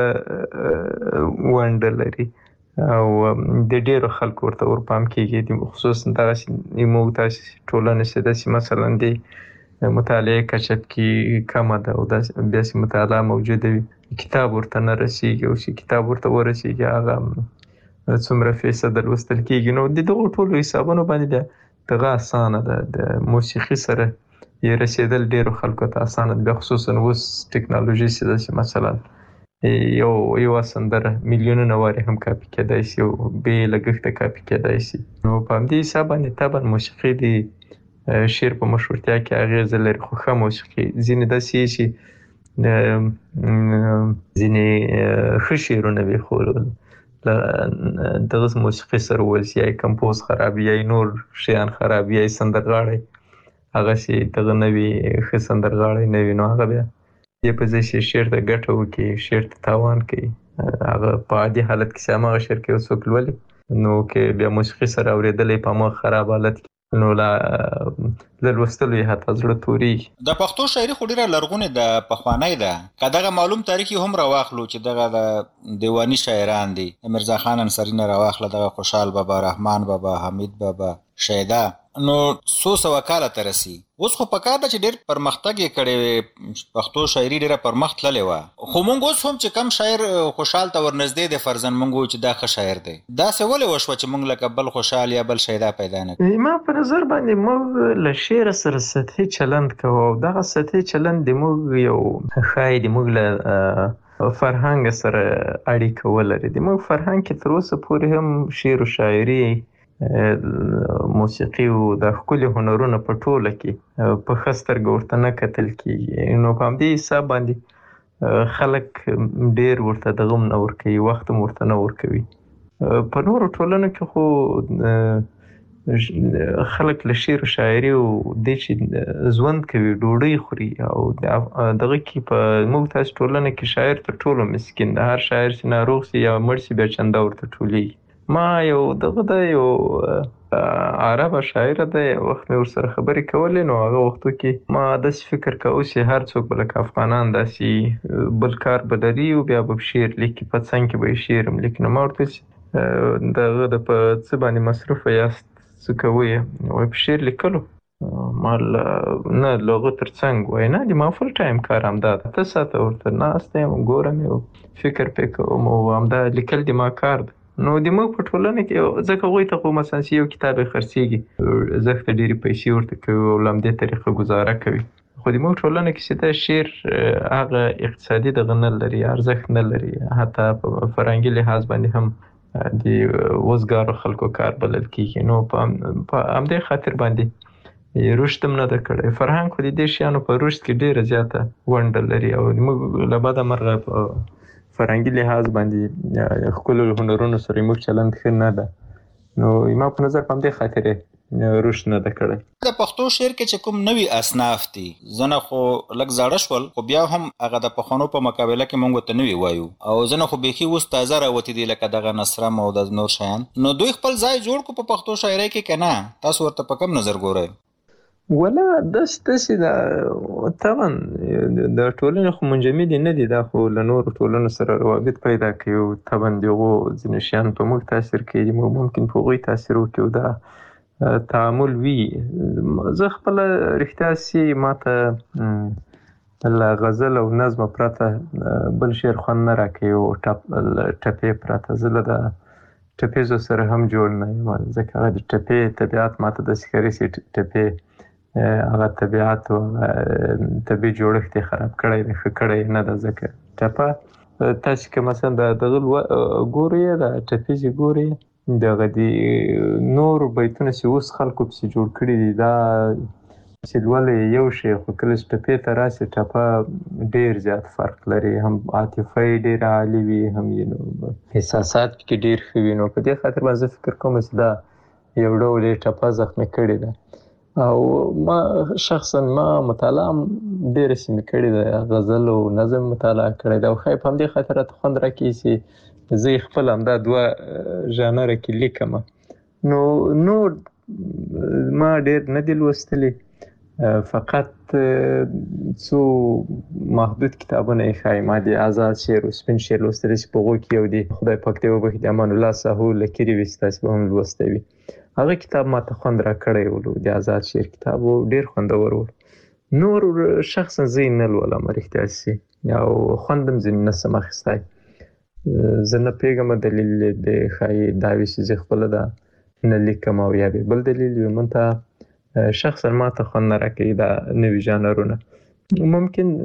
ونډه لري او د ډېرو خلکو ورته ورپام کېږي، خصوصا دغسې موږ تاسې ټولنې چې داسې مثلا د مطالعې کچه کې کمه ده او داسې مطالعه موجوده وي کتاب ورته نه رسېږي او چې کتاب ورته ورسېږي هغه څومره فیصده لوستل کېږي. نو د دغو ټولو حسابونو باندې دغه اسانه ده، د موسیقي سره یې رسېدل ډېرو خلکو ته اسانه ده، بیا خصوصا اوس ټکنالوژي چې ده چې مثلا یوه سندره میلیونونه وارې هم کاپي کېدای شي او بې لګښته کاپي کېدای شي. نو په همدې حساب باندې طبعا موسیقي د شعر په مشهورتیا کې اغېزه لري، خو ښه موسیقي ځینې داسې چې ځینې ښه شعرونه وي خو دغه موسیقي سره وویل شي یا یې کمپوز خراب یا یې نور شیان خراب یا یې سندرغاړی هغسې دغه نه وي، ښه سندرغاړی نه وي نو هغه بیا دې په ځای چې شعر ته ګټه وکړي شعر ته تاوان کوي. هغه په عادي حالت کې چې هماغه شعر کې یو څوک لولي نو که بیا موسیقي سره اورېدلی په هماغه خراب حالت کې نو له لوستلو یې حتی زړه تورېږي. د پښتو شاعري خو ډېره لرغونې ده، پخوانی ده. که دغه معلوم تاریخ یې هم راواخلو چې دغه د دیواني شاعران دي، د میرزا خان انصاري نه راواخله، دغه خوشحال بابا، رحمان بابا، حمید بابا، شیدا نو 100 کاله ته رسي. اوس خو پکار ده چې ډېر پرمختګ یې کړی، پښتو شاعري ډېره پرمخ تللې وه، خو مونږ اوس هم چې کم شاعر خوشحال ته ورنږدې دی فرضاً مونږ چې دا ښه شاعر دی، داسې ولې وشوه چې مونږ لکه بل خوشحال یا بل شیدا پیدا نه کړو؟ ما په نظر باندې موږ له شعر سره سطحي چلند کوو او دغه سطحي چلند د موږ یو ښایي د موږ له فرهنګ سره اړیکه ولري. د موږ فرهنګ کې تر اوسه پورې هم شعر و شاعري، موسیقي او د ښکلي هنرونه په ټوله کې په ښه سترګه ورته نه کتل کېږي. نو په همدې حساب باندې خلک ډېر ورته دغه هم نه ورکوي، وخت هم ورته نه ورکوي. په نورو ټولنو کې خو خلک له شعر و شاعري او دې چې ژوند کوي، ډوډۍ خوري او دغه کې په موږ تاسې ټولنه کې شاعر تر ټولو مسکین ده. هر شاعر چې ناروغ سي یا مړ سي بیا چنده ورته ټولېږي. ما یو دغه ده یو عربه شاعره ده، یو وخت مې ورسره خبرې کولې، نو هغه وختو کې ما داسې فکر کوه چې هر څوک به لکه افغانان داسې بل کار به لري او بیا به شعر لیکي، په څنګ کې به یې شعر هم لیکي. نو ما ورته چې دغه د په څه باندې مصروفه یاست، څه کوئ؟ وایي په شعر لیکلو. ما نه له هغه تر څنګ وایي نه، د ما فل ټایم کار همدا ده، 8 ساعته ورته ناست یم، ګورم یو فکر پرې کوم او همدا لیکل د ما کار ده. نو د موږ په ټولنه کې ځکه هغوی ته خو مثلا چې یو کتاب یې خرڅېږي، ارزښت ته ډېرې پیسې ورته کوي او له همدې طریقه ګزاره کوي. خو د موږ ټولنه کې چې دا شعر هغه اقتصادي دغه نه لري، ارزښت نه لري، حتی په فرهنګي لحاظ باندې هم د وزګارو خلکو کار بلل کېږي. نو په همدې خاطر باندې رشد هم نه ده کړی. فرهنګ خو د دې شیانو په رشد کې ډېره زیاته ونډه لري او موږ له بده مرغه په فرهنګي لحاظ باندې ښکلو هنرونو سره موږ چلند ښه نه ده. نو ما په نظر په همدې خاطر رشد نه ده کړی. د پښتو شعر کې چې کوم نوي اصناف دي، ځنه خو لږ زاړه شول، خو بیا هم هغه د پخوانو په مقابله کې موږ ورته نوي وایو، او ځنه خو بیخي اوس تازه راوتي دي لکه دغه نصرم او د نور شیان. نو دوی خپل ځای جوړ کړو په پښتو شاعرۍ کې که نه؟ تاسو ورته په کوم نظر ګورئ؟ ولا داسې ده طبعا د ټولنې خو منجمدې نه دي، دا خو له نورو ټولنو سره روابط پیدا کوي او طبعا د هغو ځینې شیان په موږ تاثیر کوي، موږ ممکن په هغوی تاثیر وکړو، دا تعامل وي. زه خپله رښتیا سي ماته له غزل او نظمه پرته بل شعر خوند نه راکوي او ټپې پرته. زه له د ټپیزو سره هم جوړ نه یم، ځکه هغه د ټپې طبیعت ماته داسې ښکاري چې ټپې هغه طبیعت او طبیعي جوړښت یې خراب کړی دی، ښه کړی نه ده. ځکه ټپه تاسې که مثلا د دغه ګورئ، د ټپیزې ګورئ، دغه د نورو بیتونه چې اوس خلکو پسې جوړ کړي دي، دا چې لولئ یو شی، خو کله چې ټپې ته راسي ټپه ډېر زیات فرق لري، هم عاطفه یې ډېره عالي وي، هم یې احساسات کې ډېر ښه وي. نو په دې خاطر باندې زه فکر کوم چې دا یو ډول یې ټپه زخمي کړې ده. او ما شخصا مطالعه هم ډېره سیمې کړې ده، غزل او نظم مطالعه کړی ده او ښایي په همدې خاطر راته خوند راکوي چې زه یې خپل همدا 2 ژانره کې لیکم. نو نور ما ډېر نه دي لوستلي، فقط څو محدود کتابونه یې ښایي ما د آزاد شعر او سپین شعر لوستلي چې په هغو کې یو دی خدای پاک دې وبخښي د امان الله ساهو لکري وي، تاسې به هم لوستی وي. هغه کتاب ماته خوند راکړی و، د آزاد شعر کتاب و، ډېر خوندور و. نور شخصا زه یې نه لولم رښتیا سي، او خوند هم ځینې نه شم اخیستی. زه نه پوهېږم دلیل د ښایي دا وي چې زه خپله دا نه لیکم او یا بیا بل دلیل وي. منتها شخصا ماته خوند نه راکوي دا نوي ژانرونه. ممکن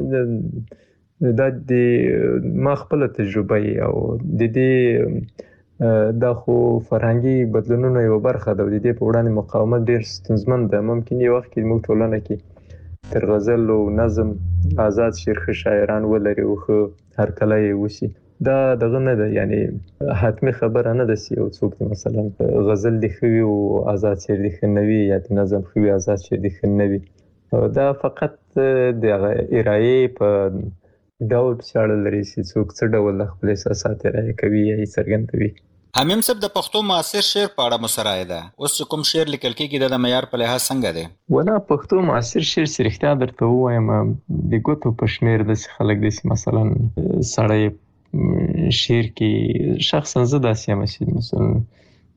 دا د ما خپله تجربه وي او د دې دا خو فرهنګي بدلونونو یوه برخه ده او د دې په وړاندې مقاومت ډېر ستونزمن ده. ممکن یو وخت کې موږ ټولنه کې تر غزل او نظم آزاد شعر ښه شاعران ولري او ښه هرکلی یې وشي. دا دغه نه ده، یعنی حتمي خبره نه ده چې یو څوک دی مثلا غزل دې ښه وي او آزاد شعر دې ښه نه وي، یا د نظم ښه وي آزاد شعر دې ښه نه وي. دا فقط د هغه ارایې په ډول پسې اړه لري چې څوک څه ډول خپل احساسات ارایه کوي یا یې څرګندوي. حمیم صاحب، د پښتو معاصر شعر په اړه مو څه رایه ده؟ اوس چې کوم شعر لیکل کېږي د معیار په لحاظ څنګه دی؟ ولا پښتو معاصر شعر چې رښتیا درته ووایم د ګوتو په شمېر داسې خلک دي چې مثلا سړی شعر کې شخصا زه داسې یم چې مثلا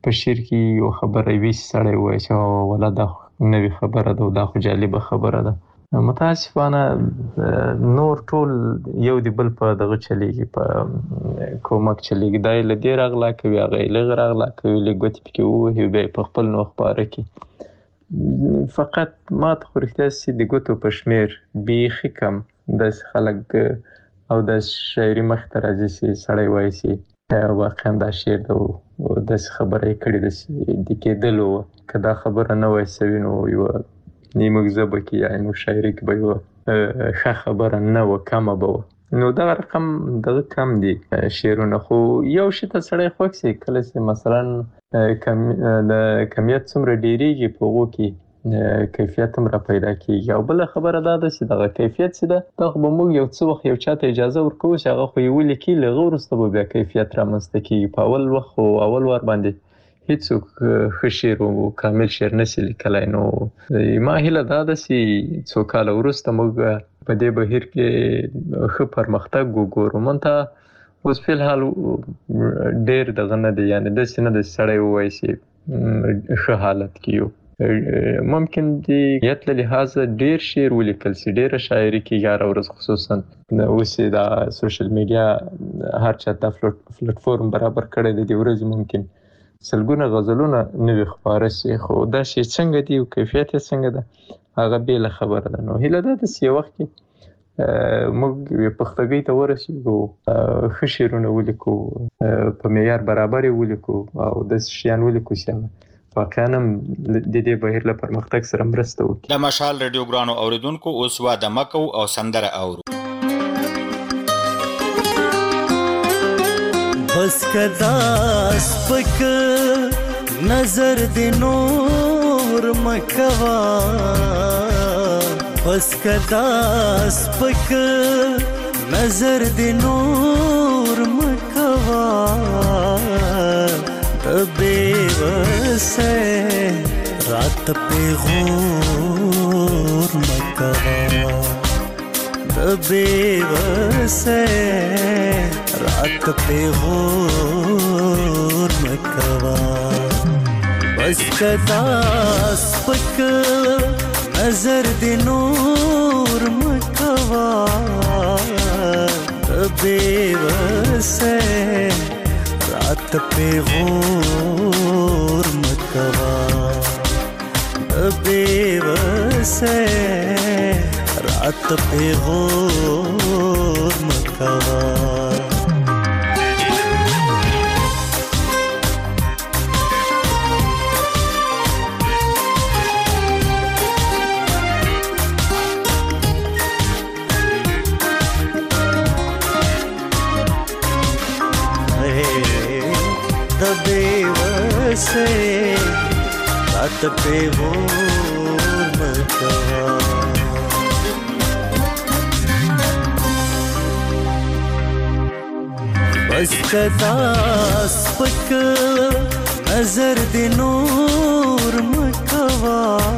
په شعر کې یو خبره وي سړی وایي چې ولا دا نوې خبره ده او دا خو جالبه خبره ده. متاسفانه نور ټول یو د بل په دغه چلیږي، په کومک چلیږي. دا یې له دې راغلا کوي، هغه یې لږ راغلا کوي، لږ ګوتې پکې ووهي، بیا یې په خپل نو خپاره کړي. فقط ما ته خو رښتیا چې د ګوتو په شمېر بیخي کم داسې خلک او داسې شاعري مخې ته راځي چې سړی وایي چې واقعا دا شعر ده او داسې خبره یې کړې ده د کېدلو وه. که دا خبره نه وای سوي نو یوه نیمه ژبه کې یا نیمه شاعري کې به یوه ښه خبره نه وه، کمه به وه. نو دغه رقم دغه کم دي شعرونه. خو یو شي ته سړی خوښ شي کله چې مثلا د کمیت څومره ډېرېږي په هغو کې کیفیت هم را پیدا کېږي. او بله خبره دا ده چې دغه کیفیت چې ده دا خو به موږ یو څه وخت یو چا ته اجازه ورکوو چې هغه خو یې ولیکي، له هغه وروسته به بیا کیفیت رامنځته کېږي. په اول وخت خو اول وار باندې هیڅوک ښه شعر او کامل شعر نشي لیکلی. نو ما هیله دا ده چې څو کاله وروسته موږ په دې بهیر کې ښه پرمختګ وګورو. منتها اوس فلحال ډېر دغه نه دی، یعنې داسې نه ده چې سړی ووایي چې ښه حالت کې یو. ممکن د نیت له لحاظه ډېر شعر ولیکل شي، ډېره شاعري کېږي هره ورځ، خصوصا اوس یې دا سوشل میډیا هر چا ته پلیټفورم برابر کړی دی. د ورځې ممکن سلګونه غزلونه نوي خپاره شي، خو دا شی څنګه دی او کیفیت یې څنګه ده هغه بېله خبره ده. نو هیله ده چې یو وخت کې موږ پختګۍ ته ورسېږو، ښه شعرونه ولیکو، په معیار برابر یې ولیکو او داسې شیان ولیکو چې واقعا هم د دې بهیر له پرمختګ سره مرسته وکړي. د مشال ریډیو ګرانو اوریدونکو اوس واده مه کوو او سندره اورو. بس کدا سپک نظر دی نور مکوا، بس کدا سپک نظر دی نور مکوا، بےوسے رات پہ غور مکوا، بےوسے رات پہ غور مکوا، بس کدا سپک نظر دی نور مکوا، بےوسے رات پہ غور مکوا، بےوسے رات پہ غور مکوا. بےوسے رات پہ غور مکوا، بس کدا سپک نظر دی نور مکوا،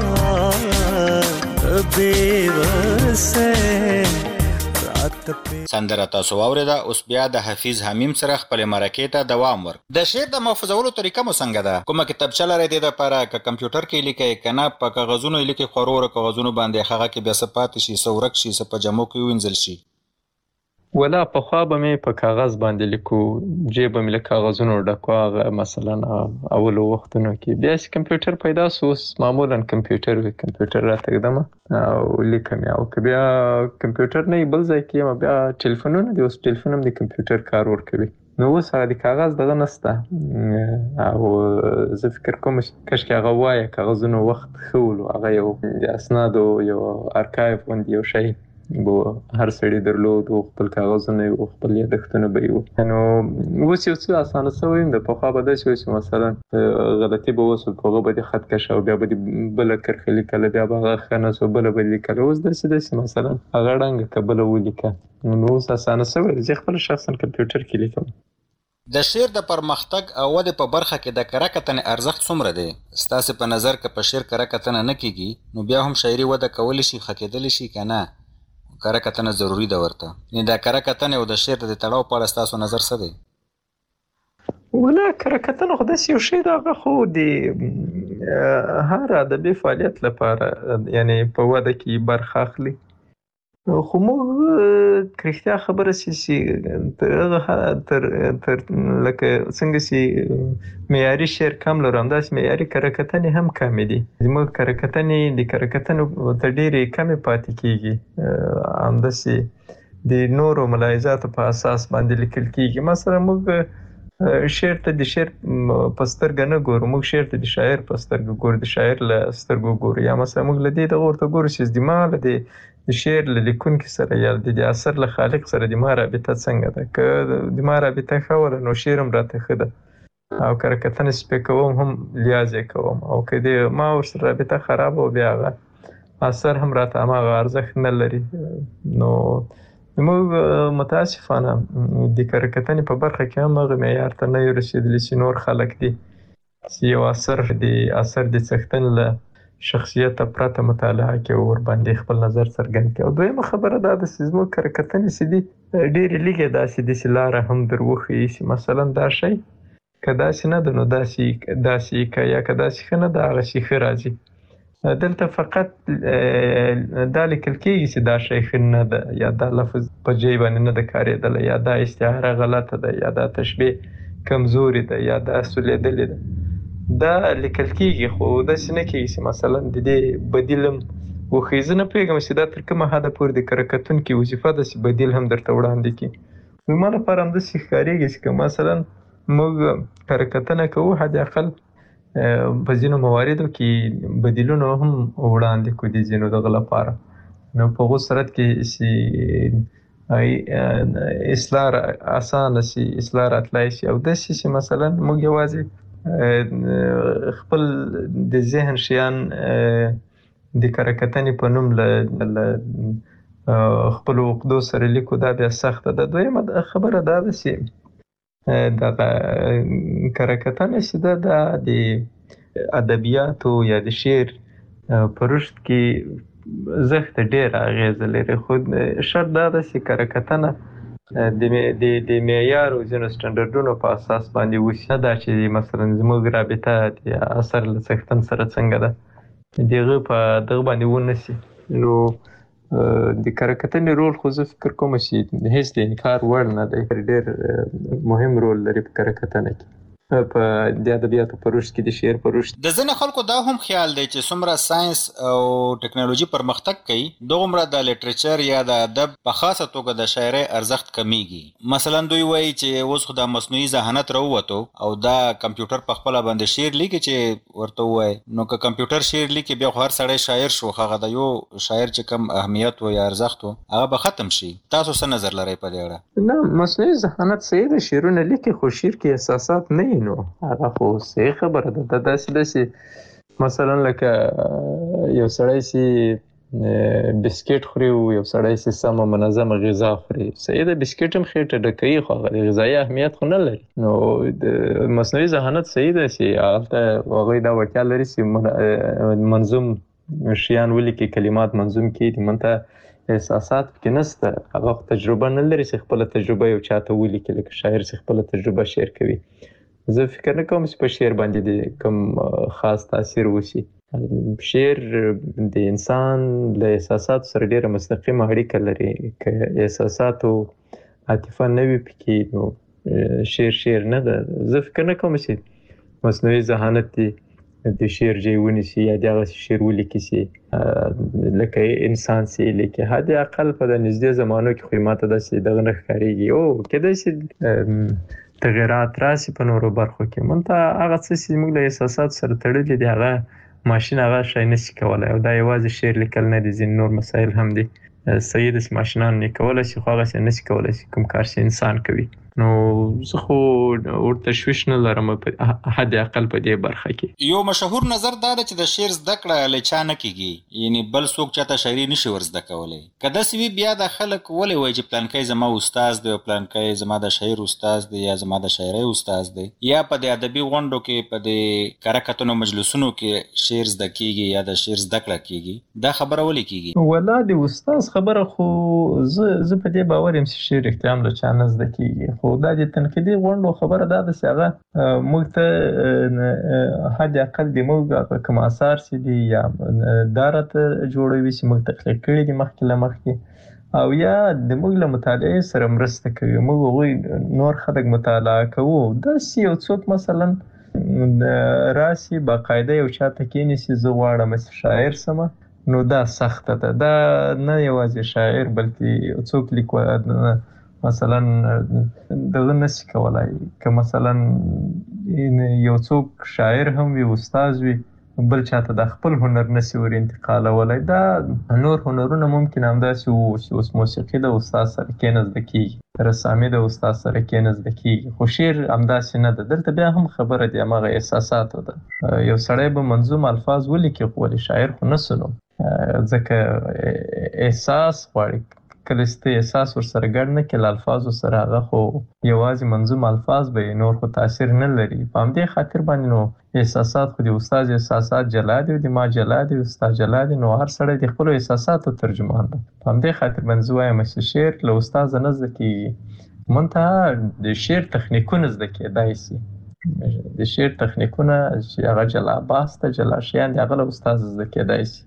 بےوسے رات پہ. سندره تاسو واورېده. اوس بیا د حفیظ حمیم سره خپلې مرکې ته دوام ورک. د شعر د محفوظولو طریقه مو څنګه ده؟ کومه کتابچه لرئ دې دپاره؟ که کمپیوټر کې لیکئ که نه په کاغذونو یې لیکئ، خورو کاغذونو باندې هغه کې بیا څه پاتې شي، څه ورک شي، څه په جمو کې ووینځل شي؟ ولا پخوا به مې په کاغذ باندې لیکو، جیب به مې له کاغذونو ډکو. هغه مثلا اولو وختونو کې بیا چې کمپیوټر پیدا سو، اوس معمولا کمپیوټر وي، کمپیوټر راته ږدمه او لیکم یې. او که بیا کمپیوټر نه بل ځای کې یم، بیا ټلیفونونه دي، اوس ټلیفون هم د کمپیوټر کار ورکوي. نو اوس هغه د کاغذ دغه نشته. او زه فکر کوم کاشکې هغه وایه کاغذونو وخت ښه ولو، هغه یو د اسنادو یو ارکایو غوندې یو شی بو هر سړی درلود او خپل کاغذونه او خپل یادښتونه به یو. نو اوس یو څه اسانه شوی د پخوا به داسې وي چې مثلا غلطي به وسو، په هغه به د خط کش او بیا به د بله کرښه لیکله، بیا به هغه ښه نه سو، بله به لیکله. اوس داسې مثلا هغه ړنګه که بله ولیکه. نو اوس اسانه شوی. زه خپله شخصا کمپیوټر کې لیکم. د شعر د پرمختګ او ودې په برخه کې د کره کتنې ارزښت څومره دی؟ ستاسې په نظر که په شعر کره کتنه نه کېږي نو بیا هم شاعري وده کولی شي، ښه کېدلی شي که نه؟ کره کتنه ضروري ده ورته. یعنې د کره کتنې او د شعر د تړاو په اړه ستاسو نظر څه دی؟ ولا کره کتنه خو داسې یو شی ده، هغه خو د هر ادبي فعالیت لپاره یعنی په وده کې برخه اخلي. خو موږ رښتیا خبره چې تر لکه څنګه چې معیاري شعر کم لرو، همداسې معیاري کره کتنې هم کمې دي. زموږ کره کتنې د کره کتنو ته ډېرې کمې پاتې کېږي، همداسې د نورو ملاحظاتو په اساس باندې لیکل کېږي. مثلا موږ شعر ته د شعر په سترګه نه ګورو، موږ شعر ته د شاعر په سترګه ګورو، د شاعر له سترګو ګورو. یا مثلا موږ له دې دغه ورته ګورو چې د ما له د شعر له لیکونکي سره یا د اثر له خالق سره د ما رابطه څنګه ده. که د ما رابطه ښه وله نو شعر هم راته ښه ده او کره کتنه چې کوم هم لیاز یې کوم، او که د ما ورسره رابطه خرابه و بیا هغه اثر هم راته هماغه ارزښت نه لري. نو موږ متاسفانه د کره کتنې په برخه کې هم هغه معیار ته نه یو رسېدلي چې نور خلک دي چې یو اثر د څښتن له شخصیته پرته مطالعه کوي او ورباندې خپل نظر څرګند کوي. او دویمه خبره دا ده چې زموږ کره کتنې چې دي ډېرې لږې داسې دي چې لاره هم در وښیي چې مثلا دا شی که داسې نه ده نو داسې که یا که داسې ښه نه ده هغه شي ښه راځي. دلته فقط دا لیکل کېږي چې دا شی ښه نه ده، یا دا لفظ په جای باندې نه ده کارېدلی، یا دا استعاره غلطه ده، یا دا تشبیه کمزوري ده، یا دا سولیدلې ده. دا لیکل کېږي خو داسې نه کېږي چې مثلا د دې بدیل هم وښیي. زه نه پوهېږم چې دا تر کومه حده پورې د کره کتونکي وظیفه ده چې بدیل هم درته وړاندې کړي. زما لپاره همداسې ښکارېږي چې که مثلا موږ کره کتنه کوو، حد اقل په ځینو مواردو کې بدیلونه هم وړاندې کړو د ځینو دغه لپاره. نو په هغو صورت کې چې اصلاح اسانه شي، اصلاح راتلی شي، او داسې چې مثلا موږ یوازې خپل د ذهن شیان د کره کتنې په نوم له خپلو عقدو سره لیکو، دا بیا سخته ده. دویمه خبره دا ده چې دغه کره کتنه چې ده دا د ادبیاتو یا د شعر په رشد کې زښت ډېره اغېزه لري. خو شرط دا ده چې کره کتنه د معیار او ځینو سټنډرډونو په اساس باندې وشي، نه دا چې مثلا زموږ رابطه د اثر له څښتن سره څنګه ده د هغه په دغه باندې ونه شي. نو د کره کتنې رول خو زه فکر کوم چې هیڅ د انکار وړ نه دی، ډېر مهم رول لري په کره کتنه کې، په د ادبیاتو په رشد کې، د شعر په رشد. د ځینې خلکو دا هم خیال دی چې څومره ساينس او ټکنالوژي پرمختګ کوي دومره د لیټریچر یا د ادب په خاصه توګه د شاعرۍ ارزښت کمیږي. مثلا دوی وایي چې اوس خو د مصنوعي ذهانت راووتو او دا کمپیوټر په خپله باندې شعر لیکي چې ورته ووایي، نو که کمپیوټر شعر لیکي بیا خو هر سړی شاعر شو، هغه د یو شاعر چې کم اهمیت و یا ارزښت و هغه به ختم شي. تاسو څه نظر لرئ په دې اړه؟ نه، مصنوعي ذهانت صحیح ده، شعرونه لیکي خو شعر کې احساسات نه وي، نو هغه خو صحیح خبره ده. داسې مثلا لکه یو سړی چې بسکټ خوري او یو سړی چې سمه منظمه غذا خوري، صحیح ده بسکټ هم خېټه ډکوي خو هغه د غذایي اهمیت خو نه لري. نو د مصنوعي ذهانت صحیح ده چې هلته هغوی دا وړتیا لري چې منظوم شیان ولیکي، کلمات منظوم کړي، دمنته احساسات پکې نشته. هغه تجربه نه لري چې خپله تجربه یو چاته ولیکي، لکه شاعر چې خپله تجربه شعر کوي. زه فکر نه کوم چې په شعر باندې د کوم خاص تاثیر وشي. شعر د انسان له احساساتو سره ډېره مستقیمه اړیکه لري. که احساسات او عاطفه نه وي پکې نو شعر نه ده. زه فکر نه کوم چې مصنوعي ذهانت د شعر ځای ونیسي یا دغسې شعر ولیکي چې لکه انسان چې لیکي. حد اقل په د نږدې زمانو کې خو ماته داسې دغه نه ښکارېږي. او کیدای شي تغیرات راسي په نورو برخو کې، منتها هغه څه چې موږ له احساساتو سره تړلي دي هغه ماشین هغه شی نشي کولی. او دا یوازې شعر لیکل نه دي، ځینې نور مسایل هم دي. صحیح ده چې ماشینان یې کولی شي خو هغه شی نشي کولی چې کوم کار چې انسان کوي. نو زه خو ور تشویش نه لرم په حد اقل په دې برخه کې. یو مشهور نظر دا ده چې د شعر زده کړه له چا نه کېږي، یعنی بل څوک چاته شاعري نشي ور زده کولی. که داسې وي بیا د خلک ولې وایي چې پلانکی زما استاد دی او پلانکی زما د شاعر استاد دی یا زما د شاعرۍ استاد دی، یا په د ادبي غونډو کې په د کره کتنو مجلسونو کې شعر زده کېږي یا د شعر زده کړه کېږي، دا خبره ولې کېږي؟ ولا د استاد خبره خو زه په دې باور یم چې شعر رښتیا هم له چا نه زده کېږي. خو دا د تنقیدي غونډو خبره دا ده چې هغه موږ ته حد اقل د موږ کوم آثار چې دي یا دا راته جوړوي چې موږ تخلیق کړي دي مخکې له مخکې او یا د موږ له مطالعې سره مرسته کوي موږ هغوی نور خلک مطالعه کوو داسې یو څوک مثلا راسي باقاعده یو چاته کېنیسي زه غواړم چې شاعر سمه نو دا سخته ده دا نه یوازې شاعر بلکې څوک لیکوال مثلا دغه نشي کولای که مثلا یو څوک شاعر هم وي استاد وي بل چاته د خپل هنر نشي ور انتقالولای دا نور هنرونه ممکن همداسې وو چې اوس موسیقي د استاد سره کېنزده کېږي رسامي د استاد سره کېنزده کېږي خو شعر همداسې نه ده دلته بیا هم خبره د هماغه احساساتو ده یو سړی به منظوم الفاظ ولیکي خو ولې شاعر خو نه سنو ځکه احساس غواړي کله چې احساس ورسره ګډ نه کړي الفاظو سره هغه خو یوازې منظوم الفاظ به نور خو تاثیر نه لري په همدې خاطر باندې نو احساسات خو د استاد احساسات جلا دي او د ما جلا دي استاد جلا دي نو هر سړی د خپلو احساساتو ترجمان ده په همدې خاطر باندې زه وایم چې شعر له استاد نه زده کېږي منتها د شعر تخنیکونه زده کېدای شي د شعر تخنیکونه چې هغه جلا باس ته جلا شیان دي هغه له استاد زده کېدای شي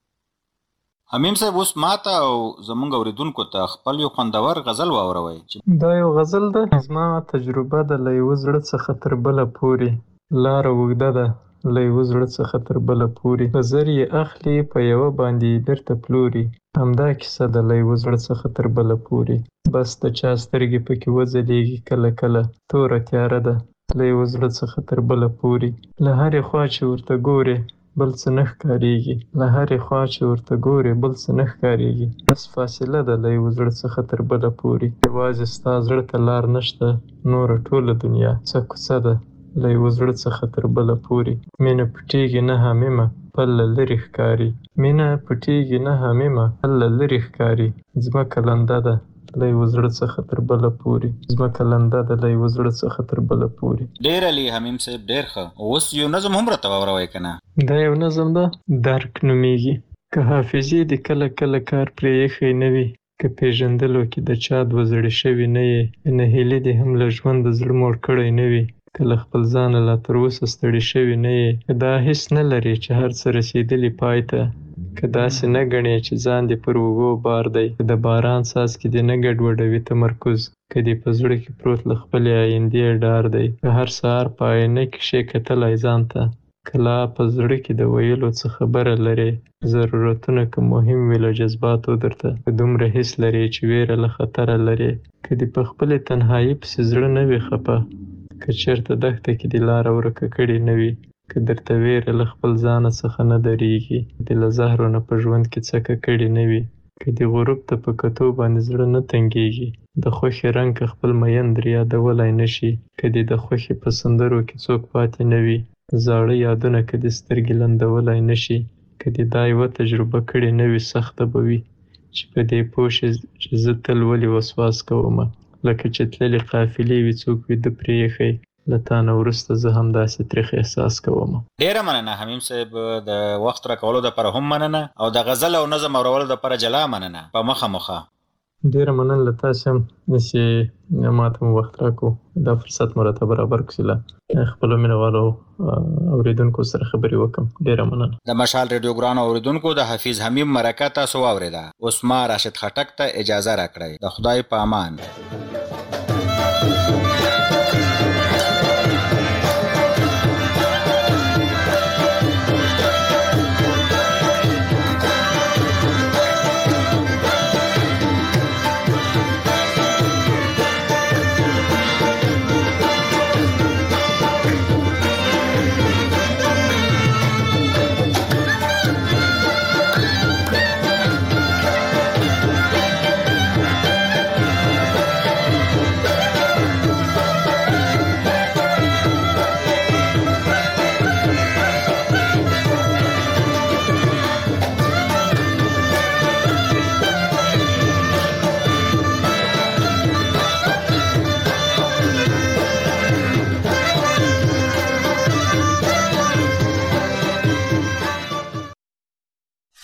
حمیم صاحب اوس ماته او زمونږ اوریدونکو ته خپل یو خوندور غزل واوروئ. دا یو غزل ده زما تجربه ده له یوه زړه څخه تر بله پورې لاره اوږده ده له یوه زړه څخه تر بله پورې په زر یې اخلي په یوه باندې بیرته پلوري همدا کیسه ده له یوه زړه څخه تر بله پورې بس د چا سترګې پکې وځلېږي کله کله توره تیاره ده له یوه زړه څخه تر بله پورې له هرې خوا چې ورته ګورې بل څه نه ښکارېږي له هرې خوا چې ورته ګورې بل څه نه ښکارېږي بس فاصله ده له یوه زړه څخه تر بله پورې یوازې ستا زړه ته لار نشته نوره ټوله دنیا څه کوڅه ده له یوه زړه څخه تر بله پورې مینه پټېږي نه حمیمه پل له لرې ښکاري مینه پټېږي نه حمیمه پل له لرې ښکاري ځمکه لنده ده له یوه زړه څخه تر بله پورې ځمکه لنده ده له یوه زړه څخه تر بله پورې ډېر علي حمیم صاحب ډېر ښه اوس یو نظم هم راته واوروئ که نه دا یو نظم ده درک نومیږي که حافظې دې کله کله کار پرې ایښی نه وي که پېژندلو کې د چا دوه زړې شوي نه یې نهیلي دې هم له ژوند د زړه موړ کړی نه وي که له خپل ځانه لا تر اوسه ستړي شوي نه یې که دا حس نه لرې چې هر څه رسېدلي پای ته که داسې نه ګڼې چې ځان دې پر اوږو بار دی که د باران څاڅکي دې نه ګډوډوي تمرکز که دې په زړه کې پروت له خپلې آیندې ډار دی که هر سهار په آینه کې شې کتلی ځان ته که لا په زړه کې د ویلو څه خبره لرې ضرورتونه که مهم وي له جذباتو درته که دومره حس لرې چې ویره له خطره لرې که دې په خپلې تنهایي پسې زړه نه وي خفه که چېرته دښته کې دې لاره ورکه کړې نه وي که درته ویره له خپل ځانه څخه نه درېږي دې له زهرو نه په ژوند کې څکه کړې نه وي که دې غروب ته په کتو باندې زړه نه تنګېږي د خوښې رنګ که خپل میین در یادولی نه شي که دې د خوښې په سندرو کې څوک پاتې نه وي زاړه یادونه که دې سترګې لندولی نه شي که دې دا یوه تجربه کړې نه وي سخته به وي چې په دې پوه شې چې زه تل ولې وسواس کومه لکه چې تللې قافلې وي څوک ویده پرې ایښی له تا نه وروسته زه هم داسې تریخ احساس کوم. ډېره مننه حمیم صاحب د وخت راکولو دپاره هم مننه او د غزل او نظم اورولو دپاره جلا مننه په مخه مخه. ډېره مننه له تاسې هم چې ما ته مو وخت راکړو دا فرصت مو راته برابر کړو چې له خپلو مینهوالو اورېدونکو سره خبرې وکړم. ډېره مننه. د مشال ریډیو ګرانو اورېدونکو د حفیظ حمیم مرکه تاسو واورېده. اوس ما راشد خټک ته اجازه راکړئ. د خدای په امان.